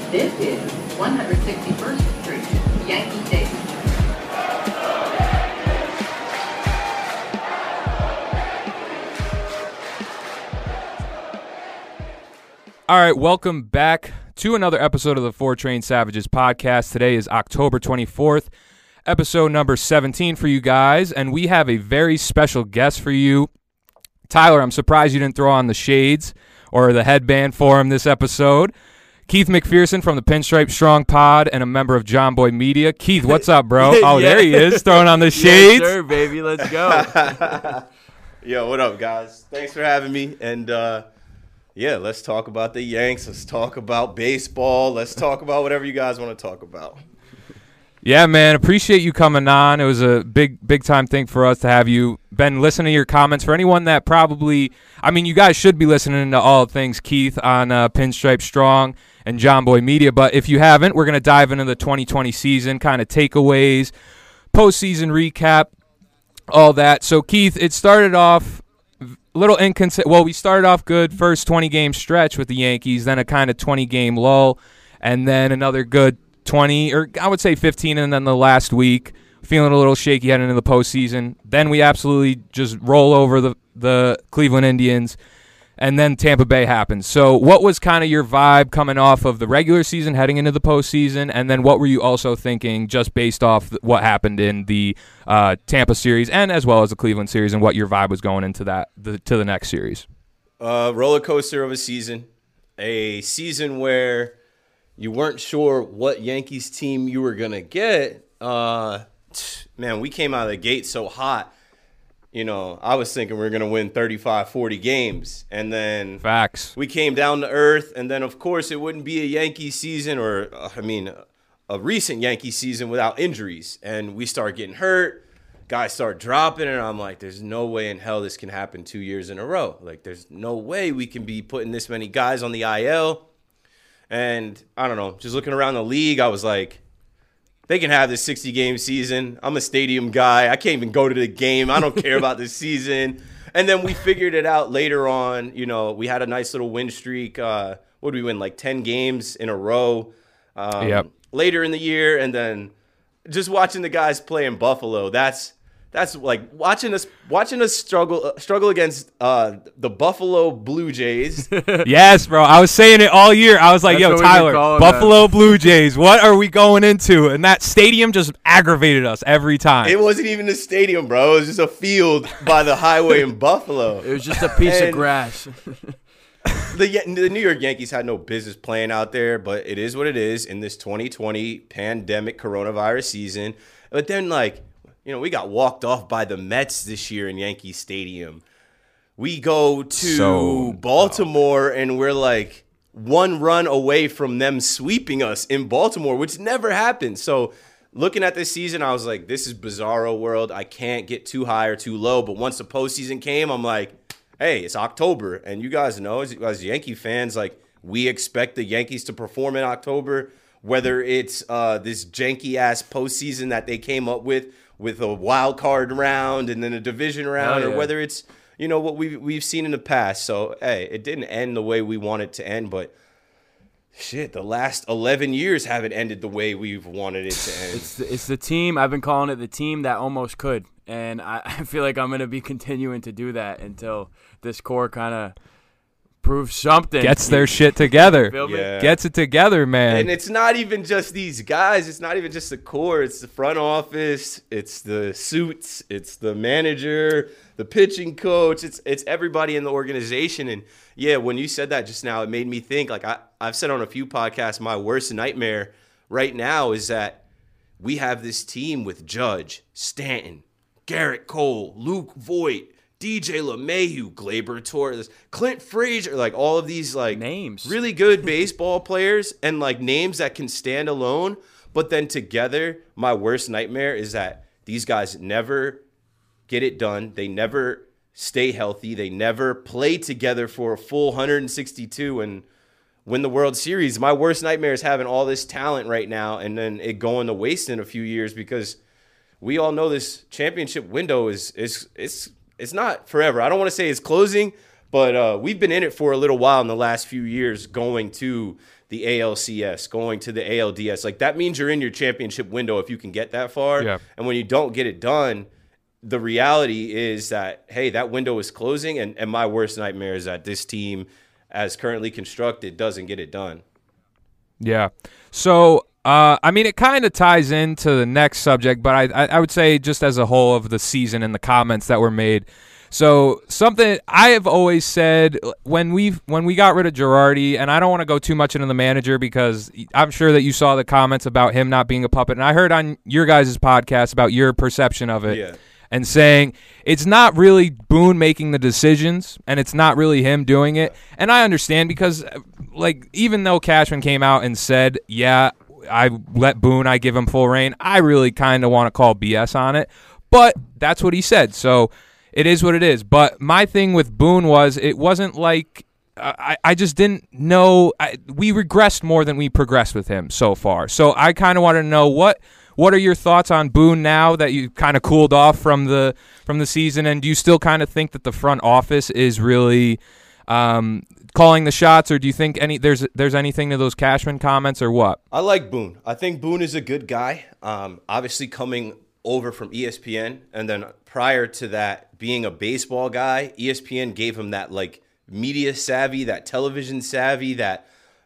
This is 161st Street, Yankee Stadium. All right, welcome back to another episode of the Four Train Savages podcast. Today is October 24th, episode number 17 for you guys, and we have a very special guest for you. Tyler, I'm surprised you didn't throw on the shades or the headband for him this episode. Keith McPherson from the Pinstripe Strong Pod and a member of John Boy Media. Keith, what's up, bro? Oh, Yeah. There he is, throwing on the shades. Yes, sir, baby. Let's go. Yo, what up, guys? Thanks for having me. And, yeah, let's talk about the Yanks. Let's talk about baseball. Let's talk about whatever you guys want to talk about. Yeah, man, appreciate you coming on. It was a big time thing for us to have you. Been listening to your comments. For anyone that probably, you guys should be listening to all things Keith on Pinstripe Strong and John Boy Media. But if you haven't, we're going to dive into the 2020 season, kind of takeaways, postseason recap, all that. So, Keith, it started off a little inconsistent. Well, we started off good, first 20-game stretch with the Yankees, then a kind of 20-game lull, and then another good 20, or I would say 15, and then the last week, feeling a little shaky heading into the postseason. Then we absolutely just roll over the Cleveland Indians, and then Tampa Bay happens. So what was kind of your vibe coming off of the regular season heading into the postseason, and then what were you also thinking just based off what happened in the Tampa series and as well as the Cleveland series, and what your vibe was going into to the next series? Roller coaster of a season where you weren't sure what Yankees team you were going to get. Man, we came out of the gate so hot. You know, I was thinking we were going to win 35, 40 games. And then Facts. We came down to earth. And then, of course, it wouldn't be a Yankee season a recent Yankee season without injuries. And we start getting hurt. Guys start dropping. And I'm like, there's no way in hell this can happen 2 years in a row. Like, there's no way we can be putting this many guys on the IL. And I don't know, just looking around the league, I was like, they can have this 60-game season. I'm a stadium guy. I can't even go to the game. I don't care about this season. And then we figured it out later on. You know, we had a nice little win streak. What did we win, like 10 games in a row later in the year. And then just watching the guys play in Buffalo, that's like watching us struggle against the Buffalo Blue Jays. Yes, bro. I was saying it all year. I was like, That's yo, what we've been Tyler, calling Buffalo Blue Jays, what are we going into? And that stadium just aggravated us every time. It wasn't even a stadium, bro. It was just a field by the highway in Buffalo. It was just a piece of grass. The New York Yankees had no business playing out there, but it is what it is in this 2020 pandemic coronavirus season. But then, like, you know, we got walked off by the Mets this year in Yankee Stadium. We go to Baltimore, and we're like one run away from them sweeping us in Baltimore, which never happened. So looking at this season, I was like, this is bizarro world. I can't get too high or too low. But once the postseason came, I'm like, hey, it's October. And you guys know, as Yankee fans, like, we expect the Yankees to perform in October, whether it's this janky-ass postseason that they came up with a wild card round and then a division round, or whether it's, you know, what we've seen in the past. So, hey, it didn't end the way we want it to end, but shit, the last 11 years haven't ended the way we've wanted it to end. It's the team. I've been calling it the team that almost could. And I feel like I'm going to be continuing to do that until this core kind of proves something. Gets their shit together. Yeah. Gets it together, man. And it's not even just these guys. It's not even just the core. It's the front office. It's the suits. It's the manager, the pitching coach. It's everybody in the organization. And, yeah, when you said that just now, it made me think, like I've said on a few podcasts, my worst nightmare right now is that we have this team with Judge, Stanton, Garrett Cole, Luke Voit, DJ LeMahieu, Gleyber Torres, Clint Frazier, like all of these like names, really good baseball players and like names that can stand alone. But then together, my worst nightmare is that these guys never get it done. They never stay healthy. They never play together for a full 162 and win the World Series. My worst nightmare is having all this talent right now and then it going to waste in a few years, because we all know this championship window is it's not forever. I don't want to say it's closing, but we've been in it for a little while in the last few years, going to the ALCS, going to the ALDS. Like, that means you're in your championship window if you can get that far. Yeah. And when you don't get it done, the reality is that, hey, that window is closing. And my worst nightmare is that this team, as currently constructed, doesn't get it done. Yeah. So, I mean, it kind of ties into the next subject, but I would say just as a whole of the season and the comments that were made. So something I have always said when we got rid of Girardi, and I don't want to go too much into the manager because I'm sure that you saw the comments about him not being a puppet, and I heard on your guys' podcast about your perception of it. Yeah. And saying it's not really Boone making the decisions and it's not really him doing it. And I understand because, like, even though Cashman came out and said, yeah, I let Boone, I give him full reign, I really kind of want to call BS on it. But that's what he said. So it is what it is. But my thing with Boone was it wasn't like I just didn't know. We regressed more than we progressed with him so far. So I kind of want to know what are your thoughts on Boone now that you kind of cooled off from the season, and do you still kind of think that the front office is really calling the shots, or do you think there's anything to those Cashman comments or what? I like Boone. I think Boone is a good guy. Obviously coming over from ESPN, and then prior to that being a baseball guy, ESPN gave him that like media savvy, that television savvy, that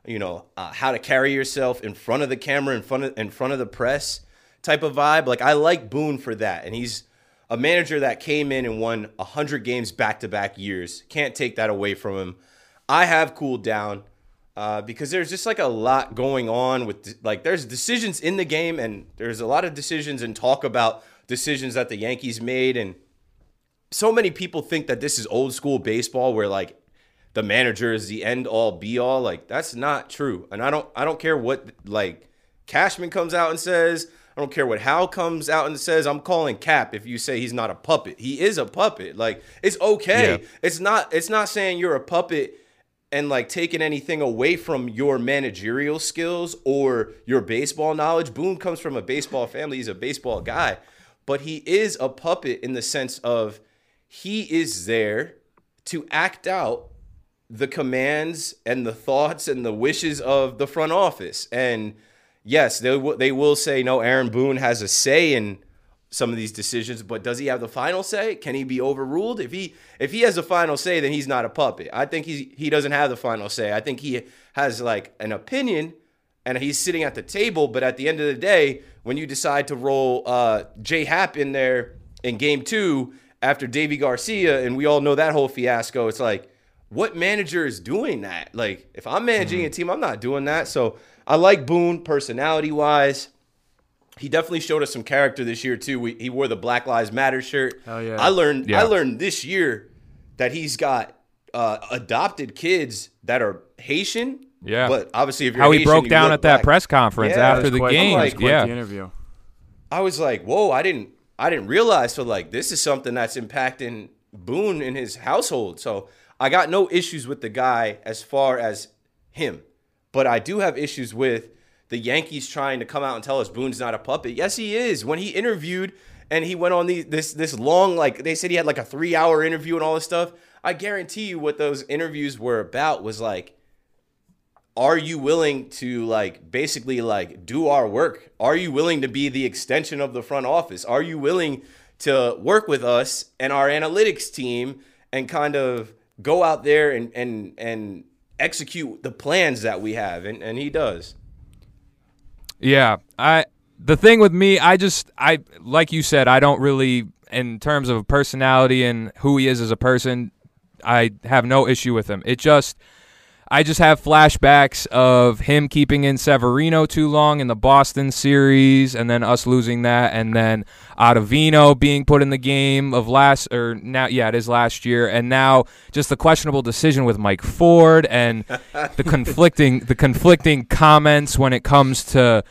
how to carry yourself in front of the camera, in front of the press type of vibe. Like, I like Boone for that, and he's a manager that came in and won 100 games back-to-back years. Can't take that away from him. I have cooled down because there's just like a lot going on with there's decisions in the game, and there's a lot of decisions and talk about decisions that the Yankees made, and so many people think that this is old school baseball where like the manager is the end all be all. Like, that's not true. And I don't care what like Cashman comes out and says. I don't care what Hal comes out and says. I'm calling cap if you say he's not a puppet. He is a puppet. Like, it's okay. Yeah. It's not saying you're a puppet and like taking anything away from your managerial skills or your baseball knowledge. Boone comes from a baseball family. He's a baseball guy. But he is a puppet in the sense of he is there to act out the commands and the thoughts and the wishes of the front office. And yes, they will say, no, Aaron Boone has a say in some of these decisions, but does he have the final say? Can he be overruled? If he has the final say, then he's not a puppet. I think he doesn't have the final say. I think he has like an opinion, and he's sitting at the table, but at the end of the day, when you decide to roll J Happ in there in game 2 after Davy Garcia, and we all know that whole fiasco, it's like, what manager is doing that? Like, if I'm managing a team, I'm not doing that. So I like Boone personality-wise. He definitely showed us some character this year, too. He wore the Black Lives Matter shirt. Hell yeah. I learned this year that he's got adopted kids that are Haitian. Yeah. But obviously, if you're how Haitian, he broke down at that black. press conference after the game. The interview. I was like, whoa, I didn't realize. So, like, this is something that's impacting Boone in his household. So I got no issues with the guy as far as him. But I do have issues with the Yankees trying to come out and tell us Boone's not a puppet. Yes, he is. When he interviewed and he went on this long, like, they said he had like a 3-hour interview and all this stuff. I guarantee you what those interviews were about was like, are you willing to like basically like do our work? Are you willing to be the extension of the front office? Are you willing to work with us and our analytics team and kind of go out there and execute the plans that we have? And he does. Yeah. The thing with me, I like you said, I don't really, in terms of personality and who he is as a person, I have no issue with him. I just have flashbacks of him keeping in Severino too long in the Boston series, and then us losing that, and then Ottavino being put in the game of it is last year, and now just the questionable decision with Mike Ford and the conflicting comments when it comes to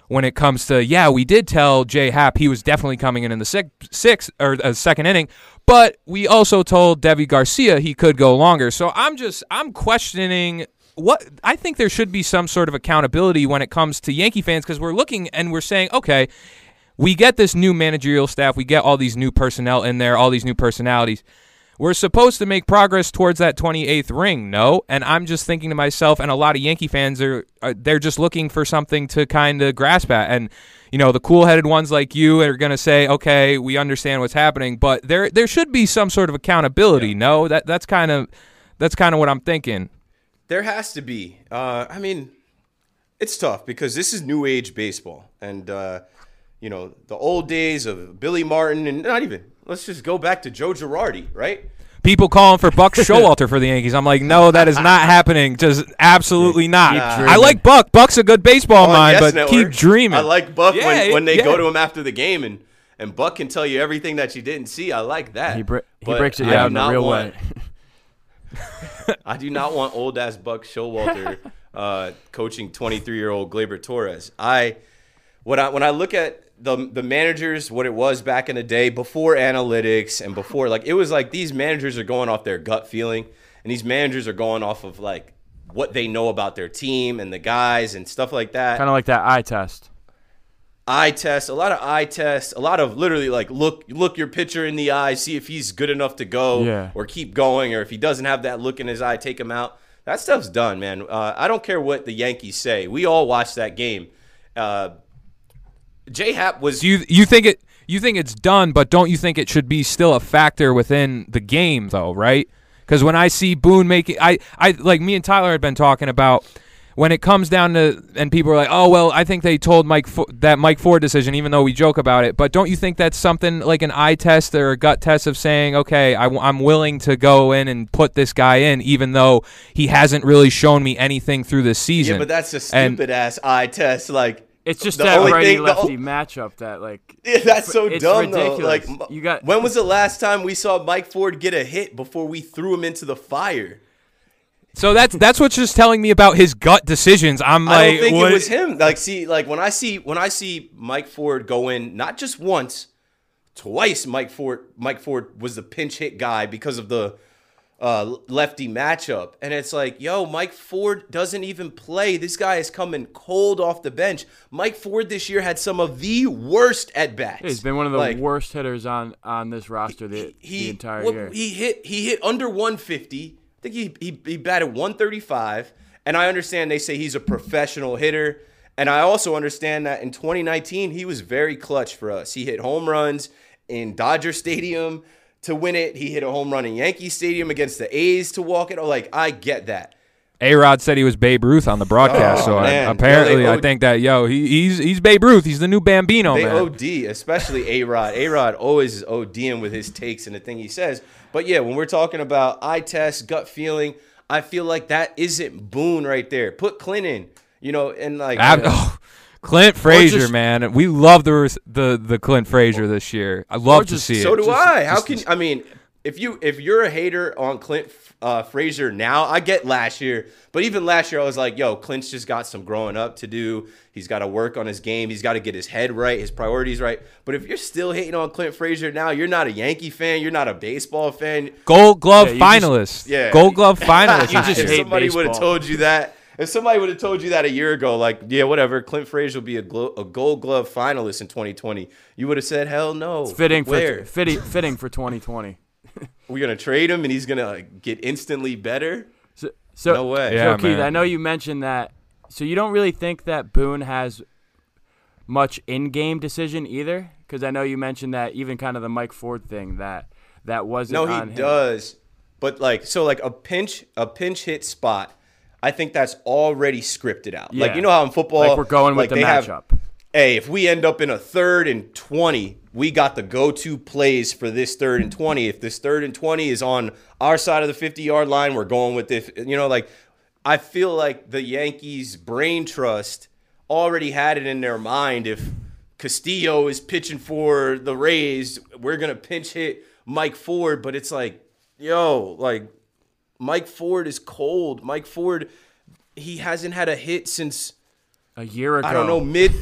we did tell J Happ he was definitely coming in the second inning, but we also told Deivi Garcia he could go longer. So I'm questioning what I think there should be some sort of accountability when it comes to Yankee fans, because we're looking and we're saying, okay, we get this new managerial staff, we get all these new personnel in there, all these new personalities. we're supposed to make progress towards that 28th ring, no? And I'm just thinking to myself, and a lot of Yankee fans they're just looking for something to kind of grasp at. And the cool-headed ones like you are going to say, okay, we understand what's happening, but there should be some sort of accountability. Yeah. No, that's kind of what I'm thinking. There has to be. I mean, it's tough because this is new age baseball, and the old days of Billy Martin, and not even. Let's just go back to Joe Girardi, right? People calling for Buck Showalter for the Yankees. I'm like, no, that is not happening. Just absolutely not. I like Buck. Buck's a good baseball mind, but Network. Keep dreaming. I like Buck when they go to him after the game, and Buck can tell you everything that you didn't see. I like that. He breaks it down the real way. I do not want old-ass Buck Showalter coaching 23-year-old Gleyber Torres. When I look at the managers, what it was back in the day before analytics and before, like, it was like these managers are going off their gut feeling, and these managers are going off of like what they know about their team and the guys and stuff like that. Kind of like that eye test. A lot of literally like look your pitcher in the eye, see if he's good enough to go or keep going, or if he doesn't have that look in his eye, take him out. That stuff's done, man. I don't care what the Yankees say. We all watched that game. J-Hap was. You think it's done, but don't you think it should be still a factor within the game, though, right? Because when I see Boone making, I like me and Tyler had been talking about when it comes down to, and people are like, oh well, I think they told that Mike Ford decision, even though we joke about it. But don't you think that's something like an eye test or a gut test of saying, okay, I'm willing to go in and put this guy in, even though he hasn't really shown me anything through this season? Yeah, but that's a stupid ass eye test, like. It's just that righty-lefty matchup that, like... Yeah, that's so dumb, ridiculous. Though. Like, when was the last time we saw Mike Ford get a hit before we threw him into the fire? So that's what's just telling me about his gut decisions. I don't think it was him. Like, when I see Mike Ford go in, not just once, twice Mike Ford was the pinch hit guy because of the lefty matchup, and it's like, yo, Mike Ford doesn't even play. This guy is coming cold off the bench. Mike Ford this year had some of the worst at bats. He's been one of the worst hitters on this roster the entire year. He hit under 150. I think he batted 135, and I understand they say he's a professional hitter, and I also understand that in 2019 he was very clutch for us. He hit home runs in Dodger Stadium to win it. He hit a home run in Yankee Stadium against the A's to walk it. Like, I get that. A-Rod said he was Babe Ruth on the broadcast, apparently I think that, he's Babe Ruth. He's the new Bambino, man. They OD, especially A-Rod. A-Rod always is ODing with his takes and the thing he says. But, yeah, when we're talking about eye test, gut feeling, I feel like that isn't Boone right there. Put Clint in, and like... Clint Frazier, man. We love the Clint Frazier this year. I love to see it. So do I. If you're a hater on Clint Frazier now, I get last year, but even last year I was like, yo, Clint's just got some growing up to do. He's got to work on his game. He's got to get his head right, his priorities right. But if you're still hating on Clint Frazier now, you're not a Yankee fan. You're not a baseball fan. Gold Glove finalist. Gold Glove finalist. You just hate somebody baseball. would have told you that. If somebody would have told you that a year ago, like, yeah, whatever, Clint Frazier will be a Gold Glove finalist in 2020, you would have said, hell no. It's fitting for 2020. We're going to trade him and he's going to get instantly better? So no way. Yeah, so, Keith, man. I know you mentioned that. So you don't really think that Boone has much in-game decision either? Because I know you mentioned that even kind of the Mike Ford thing that wasn't on him. No, he does. But, a pinch hit spot, I think that's already scripted out. Yeah. Like, you know how in football, like we're going with the matchup. Hey, if we end up in a 3rd and 20, we got the go-to plays for this 3rd and 20. If this 3rd and 20 is on our side of the 50-yard line, we're going with it. I feel like the Yankees' brain trust already had it in their mind. If Castillo is pitching for the Rays, we're going to pinch hit Mike Ford. But it's like, Mike Ford is cold. Mike Ford, he hasn't had a hit since a year ago. I don't know,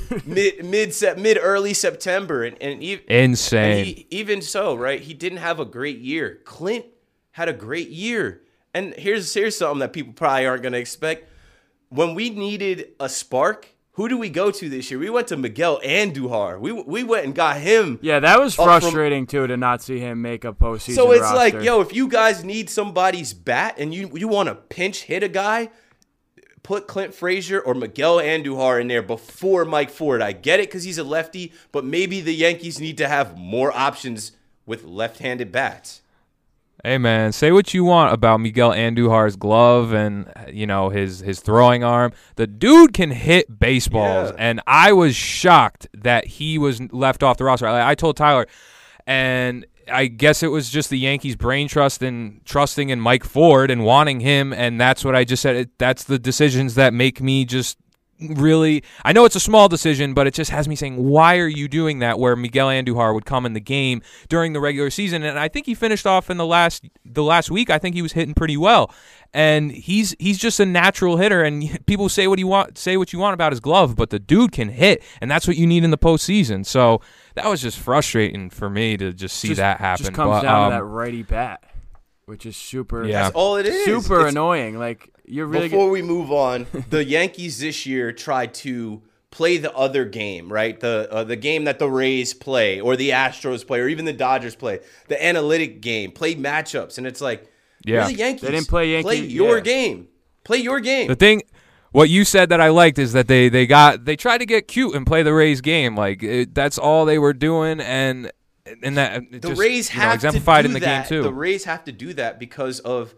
early September, and insane. And even so, right? He didn't have a great year. Clint had a great year, and here's something that people probably aren't going to expect. When we needed a spark who do we go to this year? We went to Miguel Andujar. We went and got him. Yeah, that was frustrating too to not see him make a postseason. So it's roster. like, yo, if you guys need somebody's bat and you want to pinch hit a guy, put Clint Frazier or Miguel Andujar in there before Mike Ford. I get it because he's a lefty, but maybe the Yankees need to have more options with left-handed bats. Hey, man, say what you want about Miguel Andujar's glove and, his throwing arm. The dude can hit baseballs, and I was shocked that he was left off the roster. I told Tyler, and I guess it was just the Yankees' brain trust and trusting in Mike Ford and wanting him, and that's what I just said. That's the decisions that make me just really, I know it's a small decision, but it just has me saying, why are you doing that? Where Miguel Andujar would come in the game during the regular season, and I think he finished off in the last week. I think he was hitting pretty well, and he's just a natural hitter. And people say what you want about his glove, but the dude can hit, and that's what you need in the postseason. So that was just frustrating for me to just see that happen. Just comes down to that righty bat, which is super. Yeah. That's all it is. Super annoying. Like. Before we move on, the Yankees this year tried to play the other game, right? The game that the Rays play or the Astros play or even the Dodgers play, the analytic game, play matchups. And it's like, you're the Yankees. They didn't play Yankee. Play your game. Play your game. The thing, what you said that I liked is that they tried to get cute and play the Rays game. Like, that's all they were doing. And that the Rays have exemplified to do in the that. game too. The Rays have to do that because of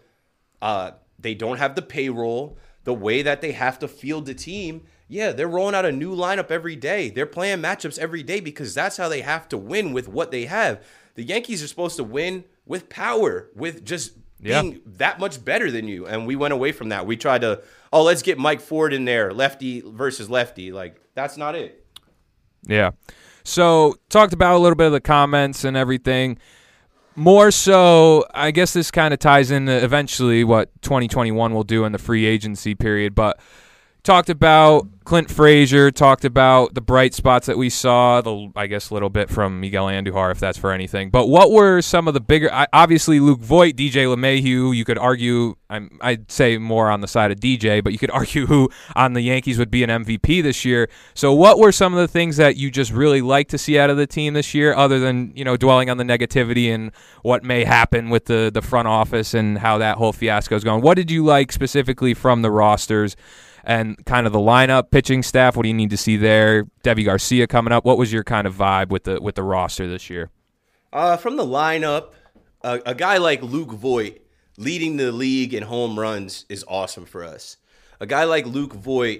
they don't have the payroll, the way that they have to field the team. Yeah, they're rolling out a new lineup every day. They're playing matchups every day because that's how they have to win with what they have. The Yankees are supposed to win with power, with just being that much better than you. And we went away from that. We tried to, let's get Mike Ford in there, lefty versus lefty. Like, that's not it. Yeah. So, talked about a little bit of the comments and everything. More so, I guess this kind of ties in eventually what 2021 will do in the free agency period, but talked about Clint Frazier, talked about the bright spots that we saw, I guess a little bit from Miguel Andujar, if that's for anything. But what were some of the bigger, obviously Luke Voit, DJ LeMahieu, you could argue, I'd say more on the side of DJ, but you could argue who on the Yankees would be an MVP this year. So what were some of the things that you just really like to see out of the team this year, other than, dwelling on the negativity and what may happen with the front office and how that whole fiasco is going? What did you like specifically from the rosters? And kind of the lineup, pitching staff, what do you need to see there? Deivi Garcia coming up. What was your kind of vibe with the roster this year? From the lineup, a guy like Luke Voit leading the league in home runs is awesome for us. A guy like Luke Voit,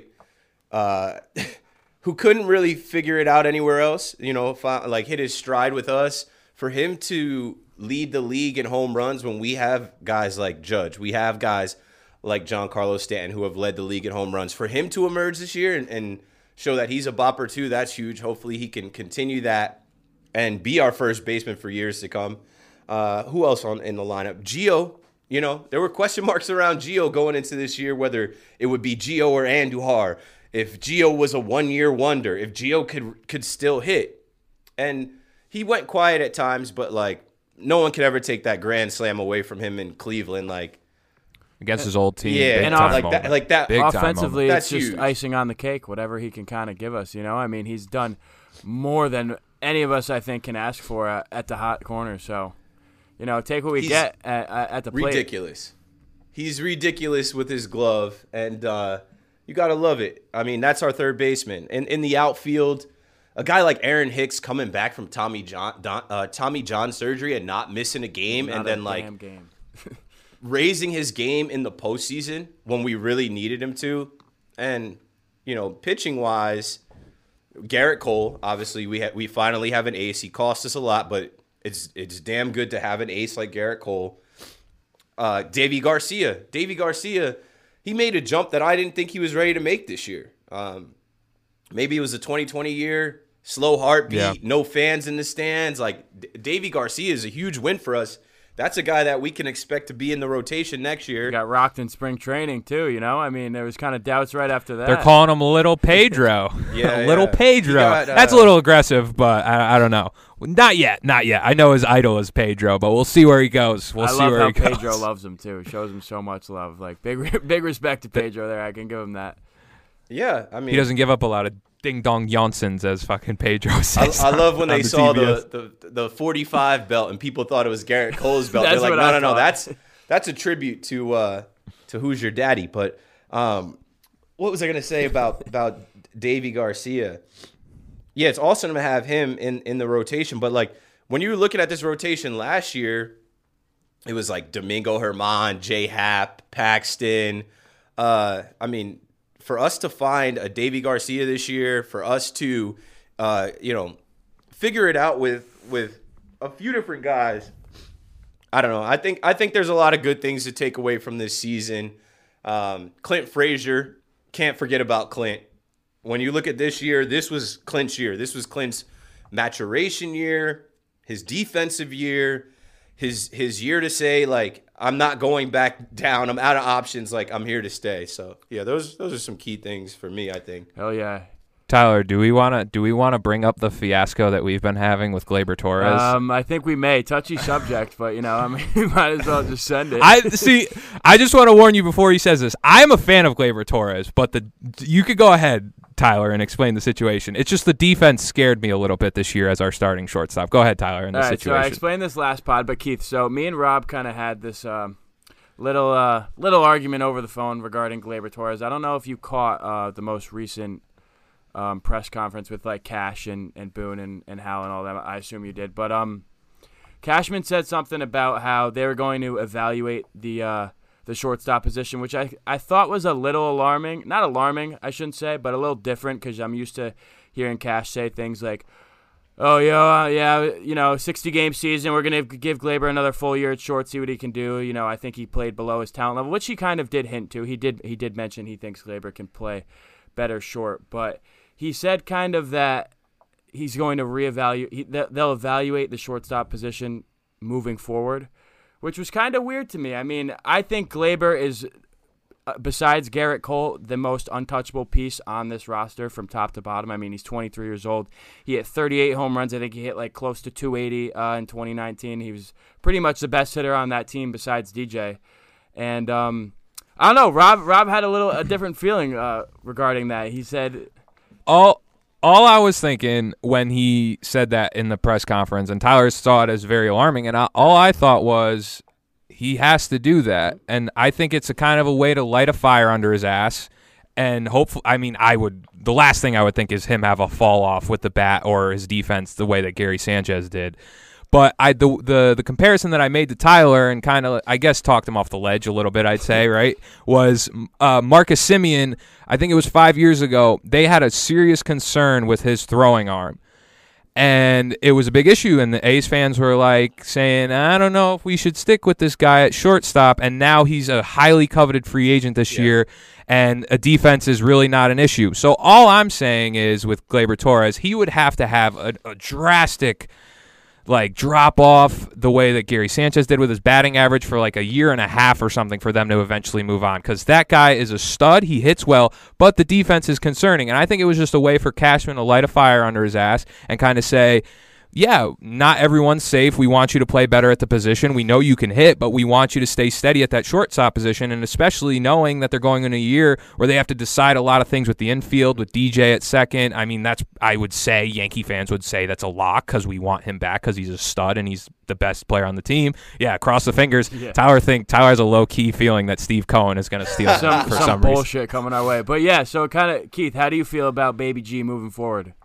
who couldn't really figure it out anywhere else, hit his stride with us. For him to lead the league in home runs when we have guys like Judge, we have guys like Giancarlo Stanton, who have led the league in home runs. For him to emerge this year and show that he's a bopper too, that's huge. Hopefully he can continue that and be our first baseman for years to come. Who else in the lineup? Gio. There were question marks around Gio going into this year, whether it would be Gio or Andujar, if Gio was a one-year wonder, if Gio could still hit. And he went quiet at times, but, no one could ever take that grand slam away from him in Cleveland, against his old team. Yeah, and that. Big offensively, it's just huge. icing on the cake, whatever he can kind of give us. He's done more than any of us, I think, can ask for at the hot corner. So, take what we get at the plate. Ridiculous. He's ridiculous with his glove, and you got to love it. That's our third baseman. And in the outfield, a guy like Aaron Hicks coming back from Tommy John surgery and not missing a game, Not and then a damn game. raising his game in the postseason when we really needed him to. And, pitching wise, Garrett Cole, obviously we finally have an ace. He cost us a lot, but it's damn good to have an ace like Garrett Cole. Deivi Garcia, he made a jump that I didn't think he was ready to make this year. Maybe it was a 2020 year, slow heartbeat, no fans in the stands. Deivi Garcia is a huge win for us. That's a guy that we can expect to be in the rotation next year. He got rocked in spring training, too, there was kind of doubts right after that. They're calling him Little Pedro. Little Pedro. That's a little aggressive, but I don't know. Not yet. I know his idol is Pedro, but we'll see where he goes. I love how Pedro loves him, too. Shows him so much love. Big respect to Pedro there. I can give him that. Yeah, I mean, He doesn't give up a lot of ding dong Johnsons, as fucking Pedro says. I love when on they saw TBS. the 45 belt and people thought it was Garrett Cole's belt. That's They're like, what I no, thought. that's a tribute to Who's Your Daddy. But what was I gonna say about Davy Garcia? Yeah, it's awesome to have him in the rotation. But like when you were looking at this rotation last year, it was like Domingo Germán, J Happ, Paxton. I mean, for us to find a Davy Garcia this year, for us to, figure it out with a few different guys, I don't know. I think there's a lot of good things to take away from this season. Clint Frazier, can't forget about Clint. When you look at this year, this was Clint's year. This was Clint's maturation year, his defensive year, his year to say, like, I'm not going back down. I'm out of options. Like, I'm here to stay. So, yeah, those are some key things for me, I think. Hell yeah. Tyler, do we want to bring up the fiasco that we've been having with Gleyber Torres? I think we may. Touchy subject, but, I mean, we might as well just send it. I just want to warn you before he says this. I'm a fan of Gleyber Torres, but you could go ahead, Tyler, and explain the situation. It's just the defense scared me a little bit this year as our starting shortstop. Go ahead, Tyler, in this situation. So I explained this last pod, but Keith, so me and Rob kind of had this little argument over the phone regarding Gleyber Torres. I don't know if you caught the most recent press conference with like Cash and Boone and Hal and all that. I assume you did, but Cashman said something about how they were going to evaluate the shortstop position, which I thought was a little alarming. Not alarming, I shouldn't say, but a little different because I'm used to hearing Cash say things like, oh, yeah, 60-game season, we're going to give Gleyber another full year at short, see what he can do. I think he played below his talent level, which he kind of did hint to. He did mention he thinks Gleyber can play better short, but he said kind of that he's going to they'll evaluate the shortstop position moving forward, which was kind of weird to me. I mean, I think Gleyber is, besides Garrett Cole, the most untouchable piece on this roster from top to bottom. I mean, he's 23 years old. He hit 38 home runs. I think he hit like close to 280 in 2019. He was pretty much the best hitter on that team besides DJ. And I don't know. Rob had a different feeling regarding that. He said, All I was thinking when he said that in the press conference, and Tyler saw it as very alarming, and all I thought was he has to do that, and I think it's a kind of a way to light a fire under his ass, and hopefully, I mean, the last thing I would think is him have a fall off with the bat or his defense the way that Gary Sanchez did. But the comparison that I made to Tyler and kind of, I guess, talked him off the ledge a little bit, I'd say, right, was Marcus Semien. I think it was 5 years ago. They had a serious concern with his throwing arm. And it was a big issue, and the A's fans were like saying, I don't know if we should stick with this guy at shortstop, and now he's a highly coveted free agent this year, and a defense is really not an issue. So all I'm saying is with Gleyber Torres, he would have to have a drastic drop off the way that Gary Sanchez did with his batting average for like a year and a half or something for them to eventually move on, because that guy is a stud. He hits well, but the defense is concerning. And I think it was just a way for Cashman to light a fire under his ass and kind of say, yeah, not everyone's safe. We want you to play better at the position. We know you can hit, but we want you to stay steady at that shortstop position, and especially knowing that they're going in a year where they have to decide a lot of things with the infield, with DJ at second. I mean, I would say Yankee fans would say that's a lock because we want him back because he's a stud and he's the best player on the team. Yeah, cross the fingers. Yeah. Tyler has a low-key feeling that Steve Cohen is going to steal him for some reason. Bullshit coming our way. But yeah, so kind of, Keith, how do you feel about Baby G moving forward?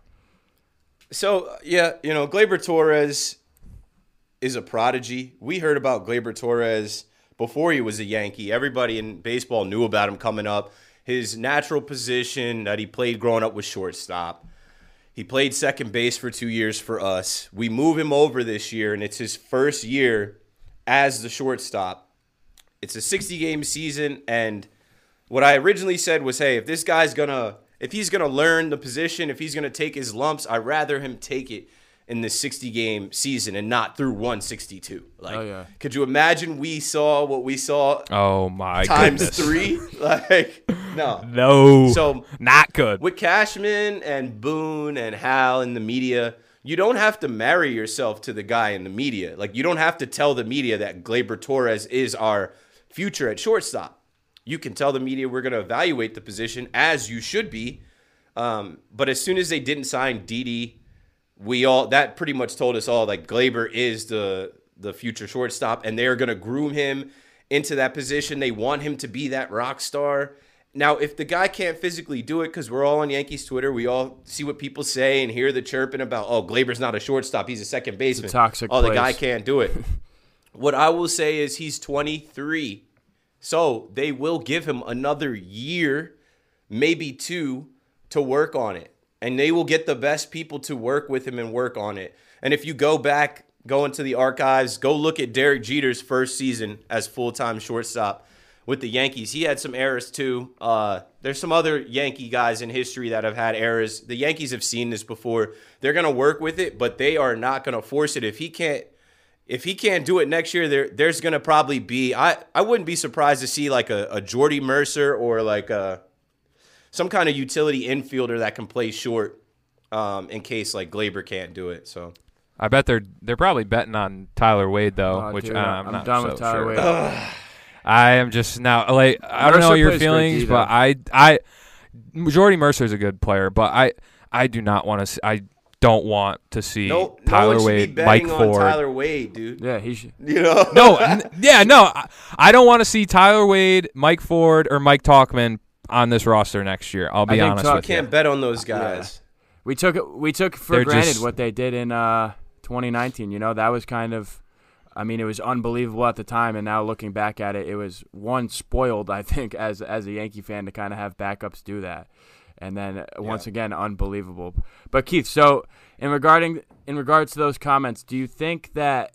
So, yeah, Gleyber Torres is a prodigy. We heard about Gleyber Torres before he was a Yankee. Everybody in baseball knew about him coming up. His natural position that he played growing up was shortstop. He played second base for 2 years for us. We move him over this year, and it's his first year as the shortstop. It's a 60-game season, and what I originally said was, hey, if he's going to learn the position, if he's going to take his lumps, I'd rather him take it in this 60-game season and not through 162. Could you imagine we saw what we saw? Oh, my times goodness. 3? No. No. So not good. With Cashman and Boone and Hal in the media, you don't have to marry yourself to the guy in the media. You don't have to tell the media that Gleyber Torres is our future at shortstop. you can tell the media we're going to evaluate the position, as you should be. But as soon as they didn't sign Didi, that pretty much told us all, like, Gleyber is the future shortstop, and they're going to groom him into that position. They want him to be that rock star. Now, if the guy can't physically do it, because we're all on Yankees Twitter, we all see what people say and hear the chirping about, oh, Gleyber's not a shortstop, he's a second baseman. It's a toxic the place. guy can't do it. What I will say is he's 23, so they will give him another year, maybe 2, to work on it. And they will get the best people to work with him and work on it. And if you go into the archives, go look at Derek Jeter's first season as full-time shortstop with the Yankees. He had some errors too. There's some other Yankee guys in history that have had errors. The Yankees have seen this before. They're going to work with it, but they are not going to force it. If he can't do it next year, there's going to probably be, I wouldn't be surprised to see like a Jordy Mercer or like some kind of utility infielder that can play short in case like Gleyber can't do it. So I bet they're probably betting on Tyler Wade though, Dude, I'm not done so with Tyler sure. Wade. I am just now like I don't know Mercer your plays feelings, good, but I Jordy Mercer's a good player, but I do not want to. I don't want to see Tyler no one Wade, should be Mike betting on Ford. Tyler Wade, dude. Yeah, he should. You know, I don't want to see Tyler Wade, Mike Ford, or Mike Talkman on this roster next year. I'll be honest with you. Can't bet on those guys. We took for They're granted just- what they did in 2019. You know, that was kind of, I mean, it was unbelievable at the time, and now looking back at it, it was spoiled, I think, as a Yankee fan to kind of have backups do that, and then once again, unbelievable. But Keith, so in regards to those comments, do you think that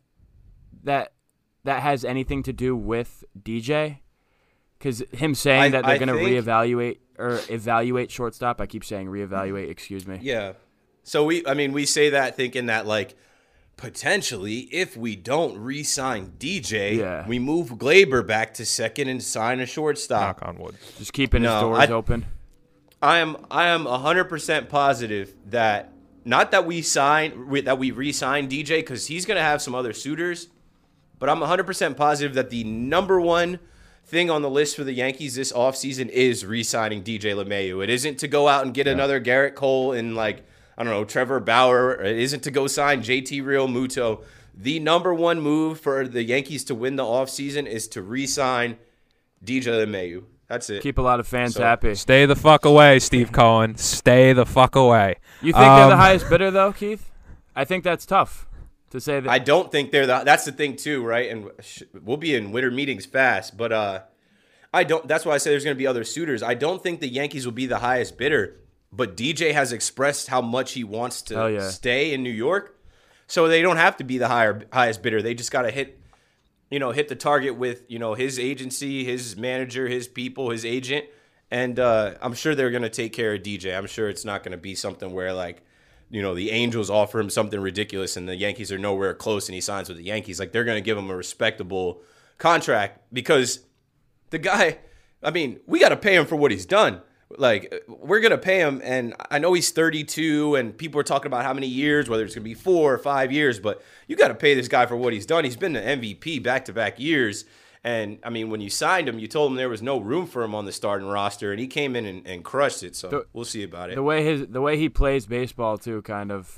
has anything to do with DJ? Because him saying that they're going to reevaluate or evaluate shortstop, I keep saying reevaluate. Excuse me. Yeah. So we say that thinking that like potentially if we don't re-sign DJ, we move Gleyber back to second and sign a shortstop. Knock on wood. Just keeping his doors open. I am 100% positive that not that we re-sign DJ because he's going to have some other suitors, but I'm 100% positive that the number one thing on the list for the Yankees this offseason is re-signing DJ LeMahieu. It isn't to go out and get another Garrett Cole and like, I don't know, Trevor Bauer. It isn't to go sign JT Realmuto. The number one move for the Yankees to win the offseason is to re-sign DJ LeMahieu. That's it. Keep a lot of fans happy. Stay the fuck away, Steve Cohen. Stay the fuck away. You think they're the highest bidder, though, Keith? I think that's tough to say that. I don't think they're that's the thing, too, right? And we'll be in winter meetings fast, but I don't. That's why I say there's going to be other suitors. I don't think the Yankees will be the highest bidder, but DJ has expressed how much he wants to stay in New York, so they don't have to be the highest bidder. They just got to hit the target with, his agency, his manager, his people, his agent. And I'm sure they're going to take care of DJ. I'm sure it's not going to be something where, like, the Angels offer him something ridiculous and the Yankees are nowhere close and he signs with the Yankees. Like, they're going to give him a respectable contract because the guy, I mean, we got to pay him for what he's done. Like, we're going to pay him, and I know he's 32, and people are talking about how many years, whether it's going to be 4 or 5 years, but you got to pay this guy for what he's done. He's been an MVP back-to-back years, and, I mean, when you signed him, you told him there was no room for him on the starting roster, and he came in and crushed it, so we'll see about it. The way he plays baseball, too, kind of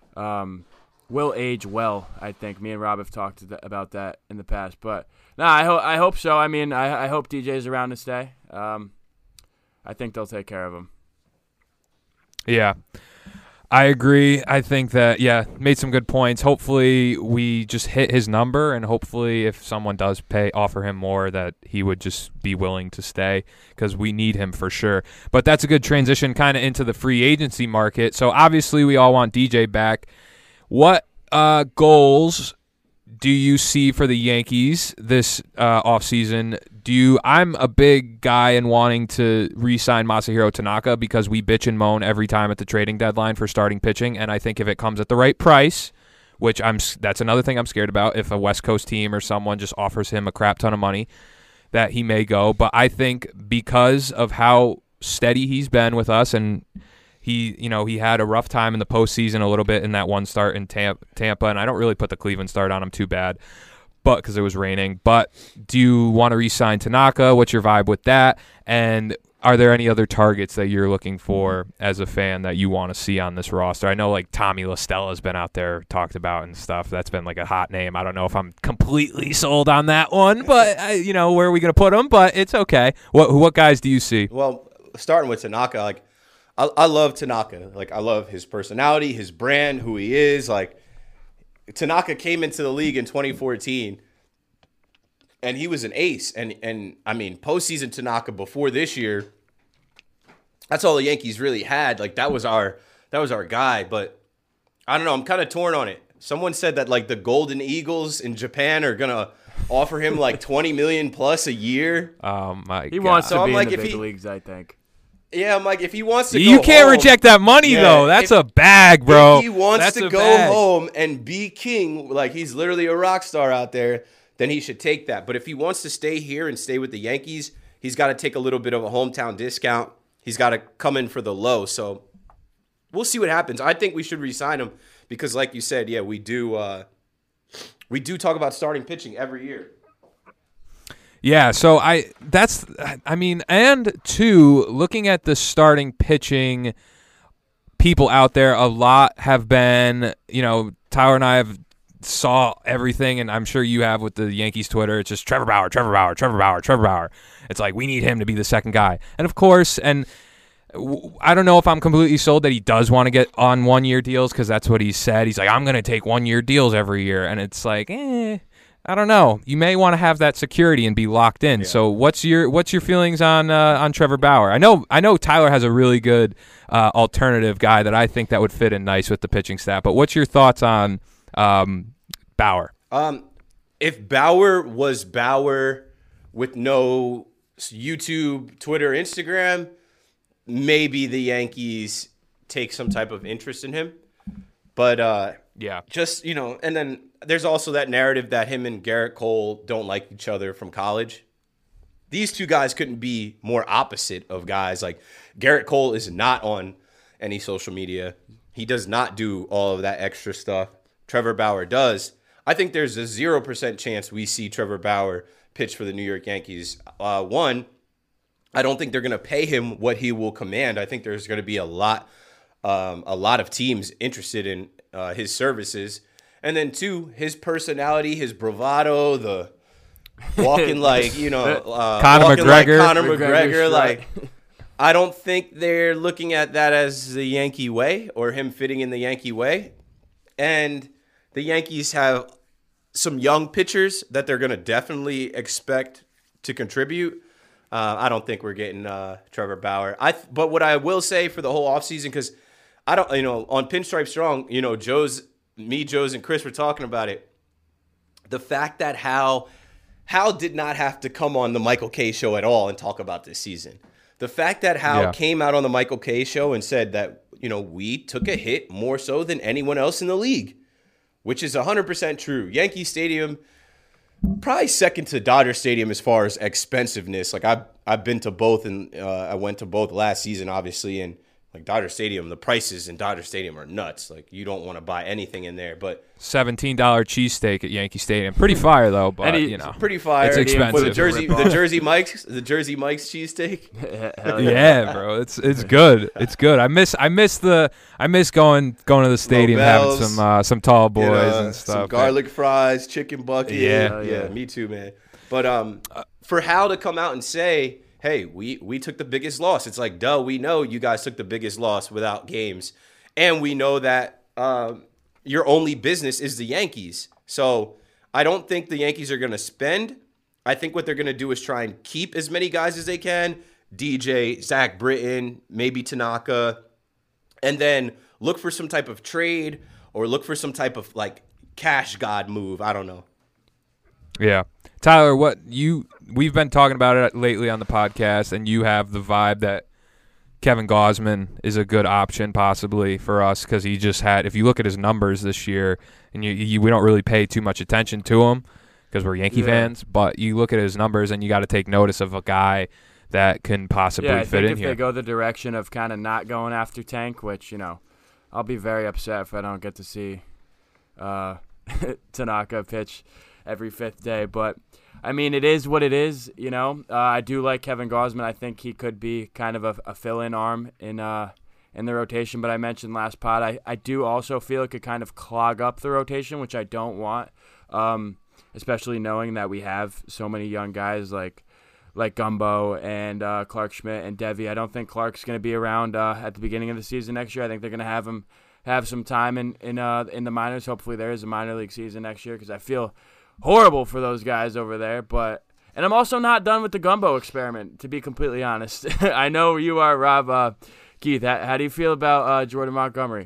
will age well, I think. Me and Rob have talked about that in the past, but no, I hope so. I mean, I hope DJ's around to stay. I think they'll take care of him. Yeah, I agree. I think that, made some good points. Hopefully we just hit his number, and hopefully if someone does offer him more, that he would just be willing to stay because we need him for sure. But that's a good transition kind of into the free agency market. So obviously we all want DJ back. What goals do you see for the Yankees this offseason? I'm a big guy in wanting to re-sign Masahiro Tanaka because we bitch and moan every time at the trading deadline for starting pitching, and I think if it comes at the right price, which that's another thing I'm scared about, if a West Coast team or someone just offers him a crap ton of money, that he may go. But I think because of how steady he's been with us, and he had a rough time in the postseason a little bit in that one start in Tampa, and I don't really put the Cleveland start on him too bad. but because it was raining. But do you want to re-sign Tanaka? What's your vibe with that? And are there any other targets that you're looking for as a fan that you want to see on this roster? I know like Tommy LaStella's been out there talked about and stuff. That's been like a hot name. I don't know if I'm completely sold on that one, but where are we going to put him? But it's okay. What guys do you see? Well, starting with Tanaka, like I love Tanaka. Like I love his personality, his brand, who he is. Like Tanaka came into the league in 2014. And he was an ace. And I mean, postseason Tanaka before this year, that's all the Yankees really had. Like that was our guy. But I don't know. I'm kind of torn on it. Someone said that like the Golden Eagles in Japan are gonna offer him like $20 million plus a year. Oh my God. He wants to So be I'm like, in the if big he- leagues, I think. Yeah, I'm like, if he wants to You go can't home, reject that money Yeah, though. That's if- a bag, bro. If he wants That's to a go bag. home and be king, like he's literally a rock star out there, then he should take that. But if he wants to stay here and stay with the Yankees, he's got to take a little bit of a hometown discount. He's got to come in for the low. So we'll see what happens. I think we should re-sign him because, like you said, yeah, we do talk about starting pitching every year. Yeah, so and two, looking at the starting pitching people out there, a lot have been, Tyler and I have saw everything, and I'm sure you have with the Yankees Twitter. It's just Trevor Bauer, Trevor Bauer, Trevor Bauer, Trevor Bauer. It's like we need him to be the second guy. And of course, I don't know if I'm completely sold that he does want to get on 1-year deals because that's what he said. He's like, I'm going to take 1-year deals every year. And it's like, I don't know. You may want to have that security and be locked in. Yeah. So what's your feelings on Trevor Bauer? I know Tyler has a really good alternative guy that I think that would fit in nice with the pitching staff. But what's your thoughts on Bauer? If Bauer was Bauer with no YouTube, Twitter, Instagram, maybe the Yankees take some type of interest in him. But just, and then there's also that narrative that him and Garrett Cole don't like each other from college. These two guys couldn't be more opposite of guys. Like Garrett Cole is not on any social media. He does not do all of that extra stuff. Trevor Bauer does. I think there's a 0% chance we see Trevor Bauer pitch for the New York Yankees. One, I don't think they're going to pay him what he will command. I think there's going to be a lot of teams interested in his services. And then two, his personality, his bravado, the walking like, Conor McGregor. Like Conor McGregor. Like, I don't think they're looking at that as the Yankee way or him fitting in the Yankee way. And the Yankees have some young pitchers that they're going to definitely expect to contribute. I don't think we're getting Trevor Bauer. But what I will say for the whole offseason, because I don't, on Pinstripe Strong, Joe's, and Chris were talking about it. The fact that Hal did not have to come on the Michael Kay show at all and talk about this season. The fact that Hal came out on the Michael Kay show and said that, we took a hit more so than anyone else in the league, which is 100% true. Yankee Stadium, probably second to Dodger Stadium as far as expensiveness. Like I've been to both, and I went to both last season, obviously, and like Dodger Stadium, the prices in Dodger Stadium are nuts. Like you don't want to buy anything in there. But $17 cheesesteak at Yankee Stadium, pretty fire though. But pretty fire. It's expensive. For the Jersey Mike's cheesesteak. Yeah, bro, it's good. It's good. I miss going to the stadium, having some tall boys and stuff. Some garlic fries, chicken bucket. Yeah, me too, man. But for Hal to come out and say, hey, we took the biggest loss. It's like, duh, we know you guys took the biggest loss without games. And we know that your only business is the Yankees. So I don't think the Yankees are going to spend. I think what they're going to do is try and keep as many guys as they can. DJ, Zach Britton, maybe Tanaka. And then look for some type of trade or look for some type of like cash god move. I don't know. Yeah. Tyler, we've been talking about it lately on the podcast, and you have the vibe that Kevin Gausman is a good option possibly for us because he just had, if you look at his numbers this year, and we don't really pay too much attention to him because we're Yankee fans, but you look at his numbers and you got to take notice of a guy that can possibly fit in here. I think if they go the direction of kind of not going after Tank, which, I'll be very upset if I don't get to see Tanaka pitch every fifth day. But I mean, it is what it is. I do like Kevin Gausman. I think he could be kind of a fill-in arm in the rotation. But I mentioned last pod, I do also feel it could kind of clog up the rotation, which I don't want. Especially knowing that we have so many young guys like Gumbo and Clark Schmidt and Devi. I don't think Clark's going to be around at the beginning of the season next year. I think they're going to have him have some time in the minors. Hopefully there is a minor league season next year because I feel horrible for those guys over there. And I'm also not done with the Gumbo experiment, to be completely honest. I know you are, Rob. Keith, how do you feel about Jordan Montgomery?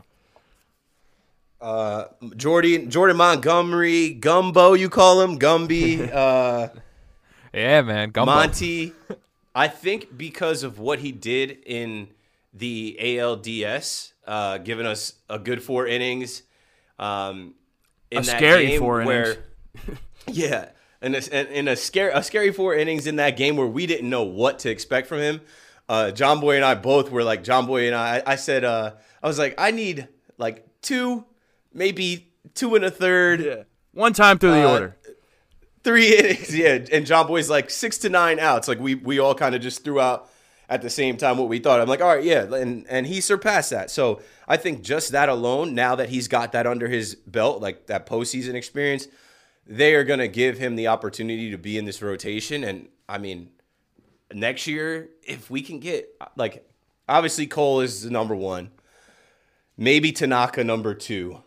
Jordan Montgomery, Gumbo, you call him, Gumby. Yeah, man, Gumbo. Monty. I think because of what he did in the ALDS, giving us a good 4 innings. In a scary game 4 innings. Yeah, in a scary 4 innings in that game where we didn't know what to expect from him. John Boy and I both were like, I said, I was like, I need like 2, maybe 2 1/3. Yeah. One time through the order. 3 innings, yeah. And John Boy's like 6 to 9 outs. Like we all kind of just threw out at the same time what we thought. I'm like, all right, yeah. And he surpassed that. So I think just that alone, now that he's got that under his belt, like that postseason experience, they are going to give him the opportunity to be in this rotation. And I mean, next year, if we can get, like, obviously Cole is the number 1. Maybe Tanaka number 2.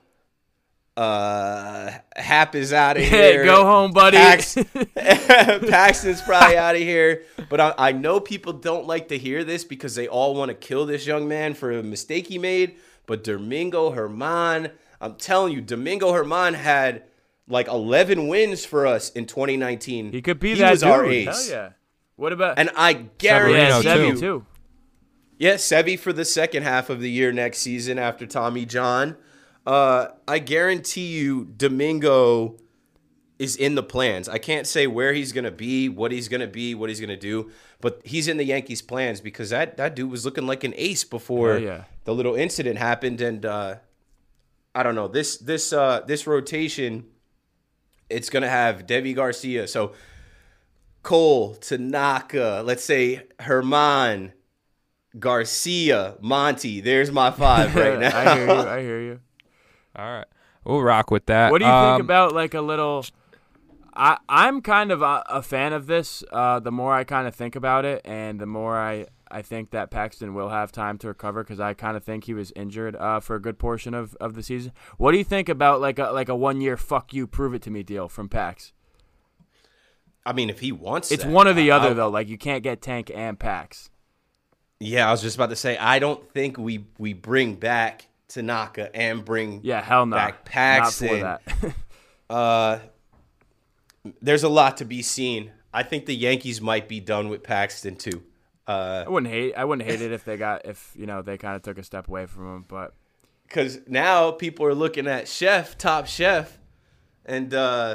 Hap is out of here. Hey, go home, buddy. Paxton's probably out of here. But I know people don't like to hear this because they all want to kill this young man for a mistake he made. But Domingo Germán, I'm telling you, Domingo Germán had like 11 wins for us in 2019. He could be he that was dude. our ace. Hell yeah. What about? And I guarantee Sevy you. too. Yeah, Sevy for the second half of the year next season after Tommy John. I guarantee you Domingo is in the plans. I can't say where he's going to be, what he's going to do, but he's in the Yankees' plans because that dude was looking like an ace before the little incident happened. And I don't know, this rotation, it's going to have Deivi Garcia. So Cole, Tanaka, let's say Germán, Garcia, Monty. There's my 5 right now. I hear you. All right. We'll rock with that. What do you think about like a little I'm kind of a fan of this. The more I kind of think about it and the more I think that Paxton will have time to recover because I kind of think he was injured for a good portion of the season. What do you think about like a 1-year fuck you, prove it to me deal from Pax? I mean, if he wants it's that, one or the other, though. Like, you can't get Tank and Pax. Yeah, I was just about to say, I don't think we bring back Tanaka and bring hell no. back Paxton. Not for that. There's a lot to be seen. I think the Yankees might be done with Paxton too. I wouldn't hate it if they kind of took a step away from him, but because now people are looking at Top Chef, and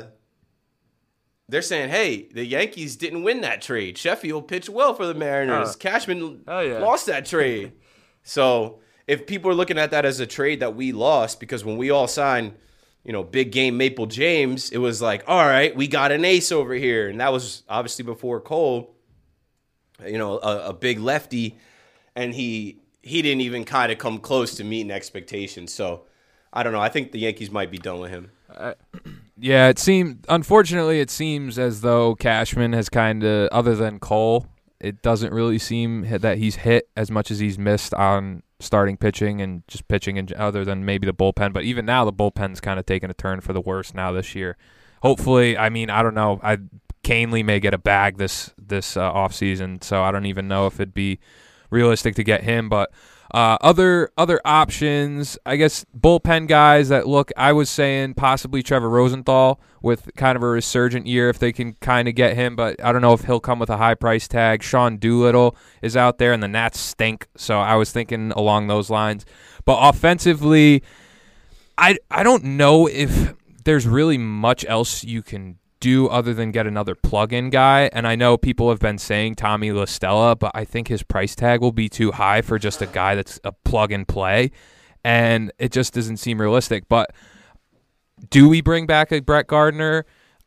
they're saying, hey, the Yankees didn't win that trade. Sheffield pitched well for the Mariners. Cashman lost that trade. So if people are looking at that as a trade that we lost, because when we all signed, big game Maple James, it was like, all right, we got an ace over here. And that was obviously before Cole, a big lefty. And he didn't even kind of come close to meeting expectations. So I don't know. I think the Yankees might be done with him. Yeah, unfortunately, it seems as though Cashman has kind of, other than Cole, it doesn't really seem that he's hit as much as he's missed on starting pitching and just pitching, and other than maybe the bullpen. But even now, the bullpen's kind of taken a turn for the worse now this year. Hopefully, I don't know. Canely may get a bag this offseason, so I don't even know if it'd be realistic to get him, but other options, I guess, bullpen guys that look, I was saying possibly Trevor Rosenthal with kind of a resurgent year if they can kind of get him, but I don't know if he'll come with a high price tag. Sean Doolittle is out there, and the Nats stink, so I was thinking along those lines. But offensively, I don't know if there's really much else you can do other than get another plug-in guy, and I know people have been saying Tommy La Stella, but I think his price tag will be too high for just a guy that's a plug-and-play, and it just doesn't seem realistic. But do we bring back a Brett Gardner?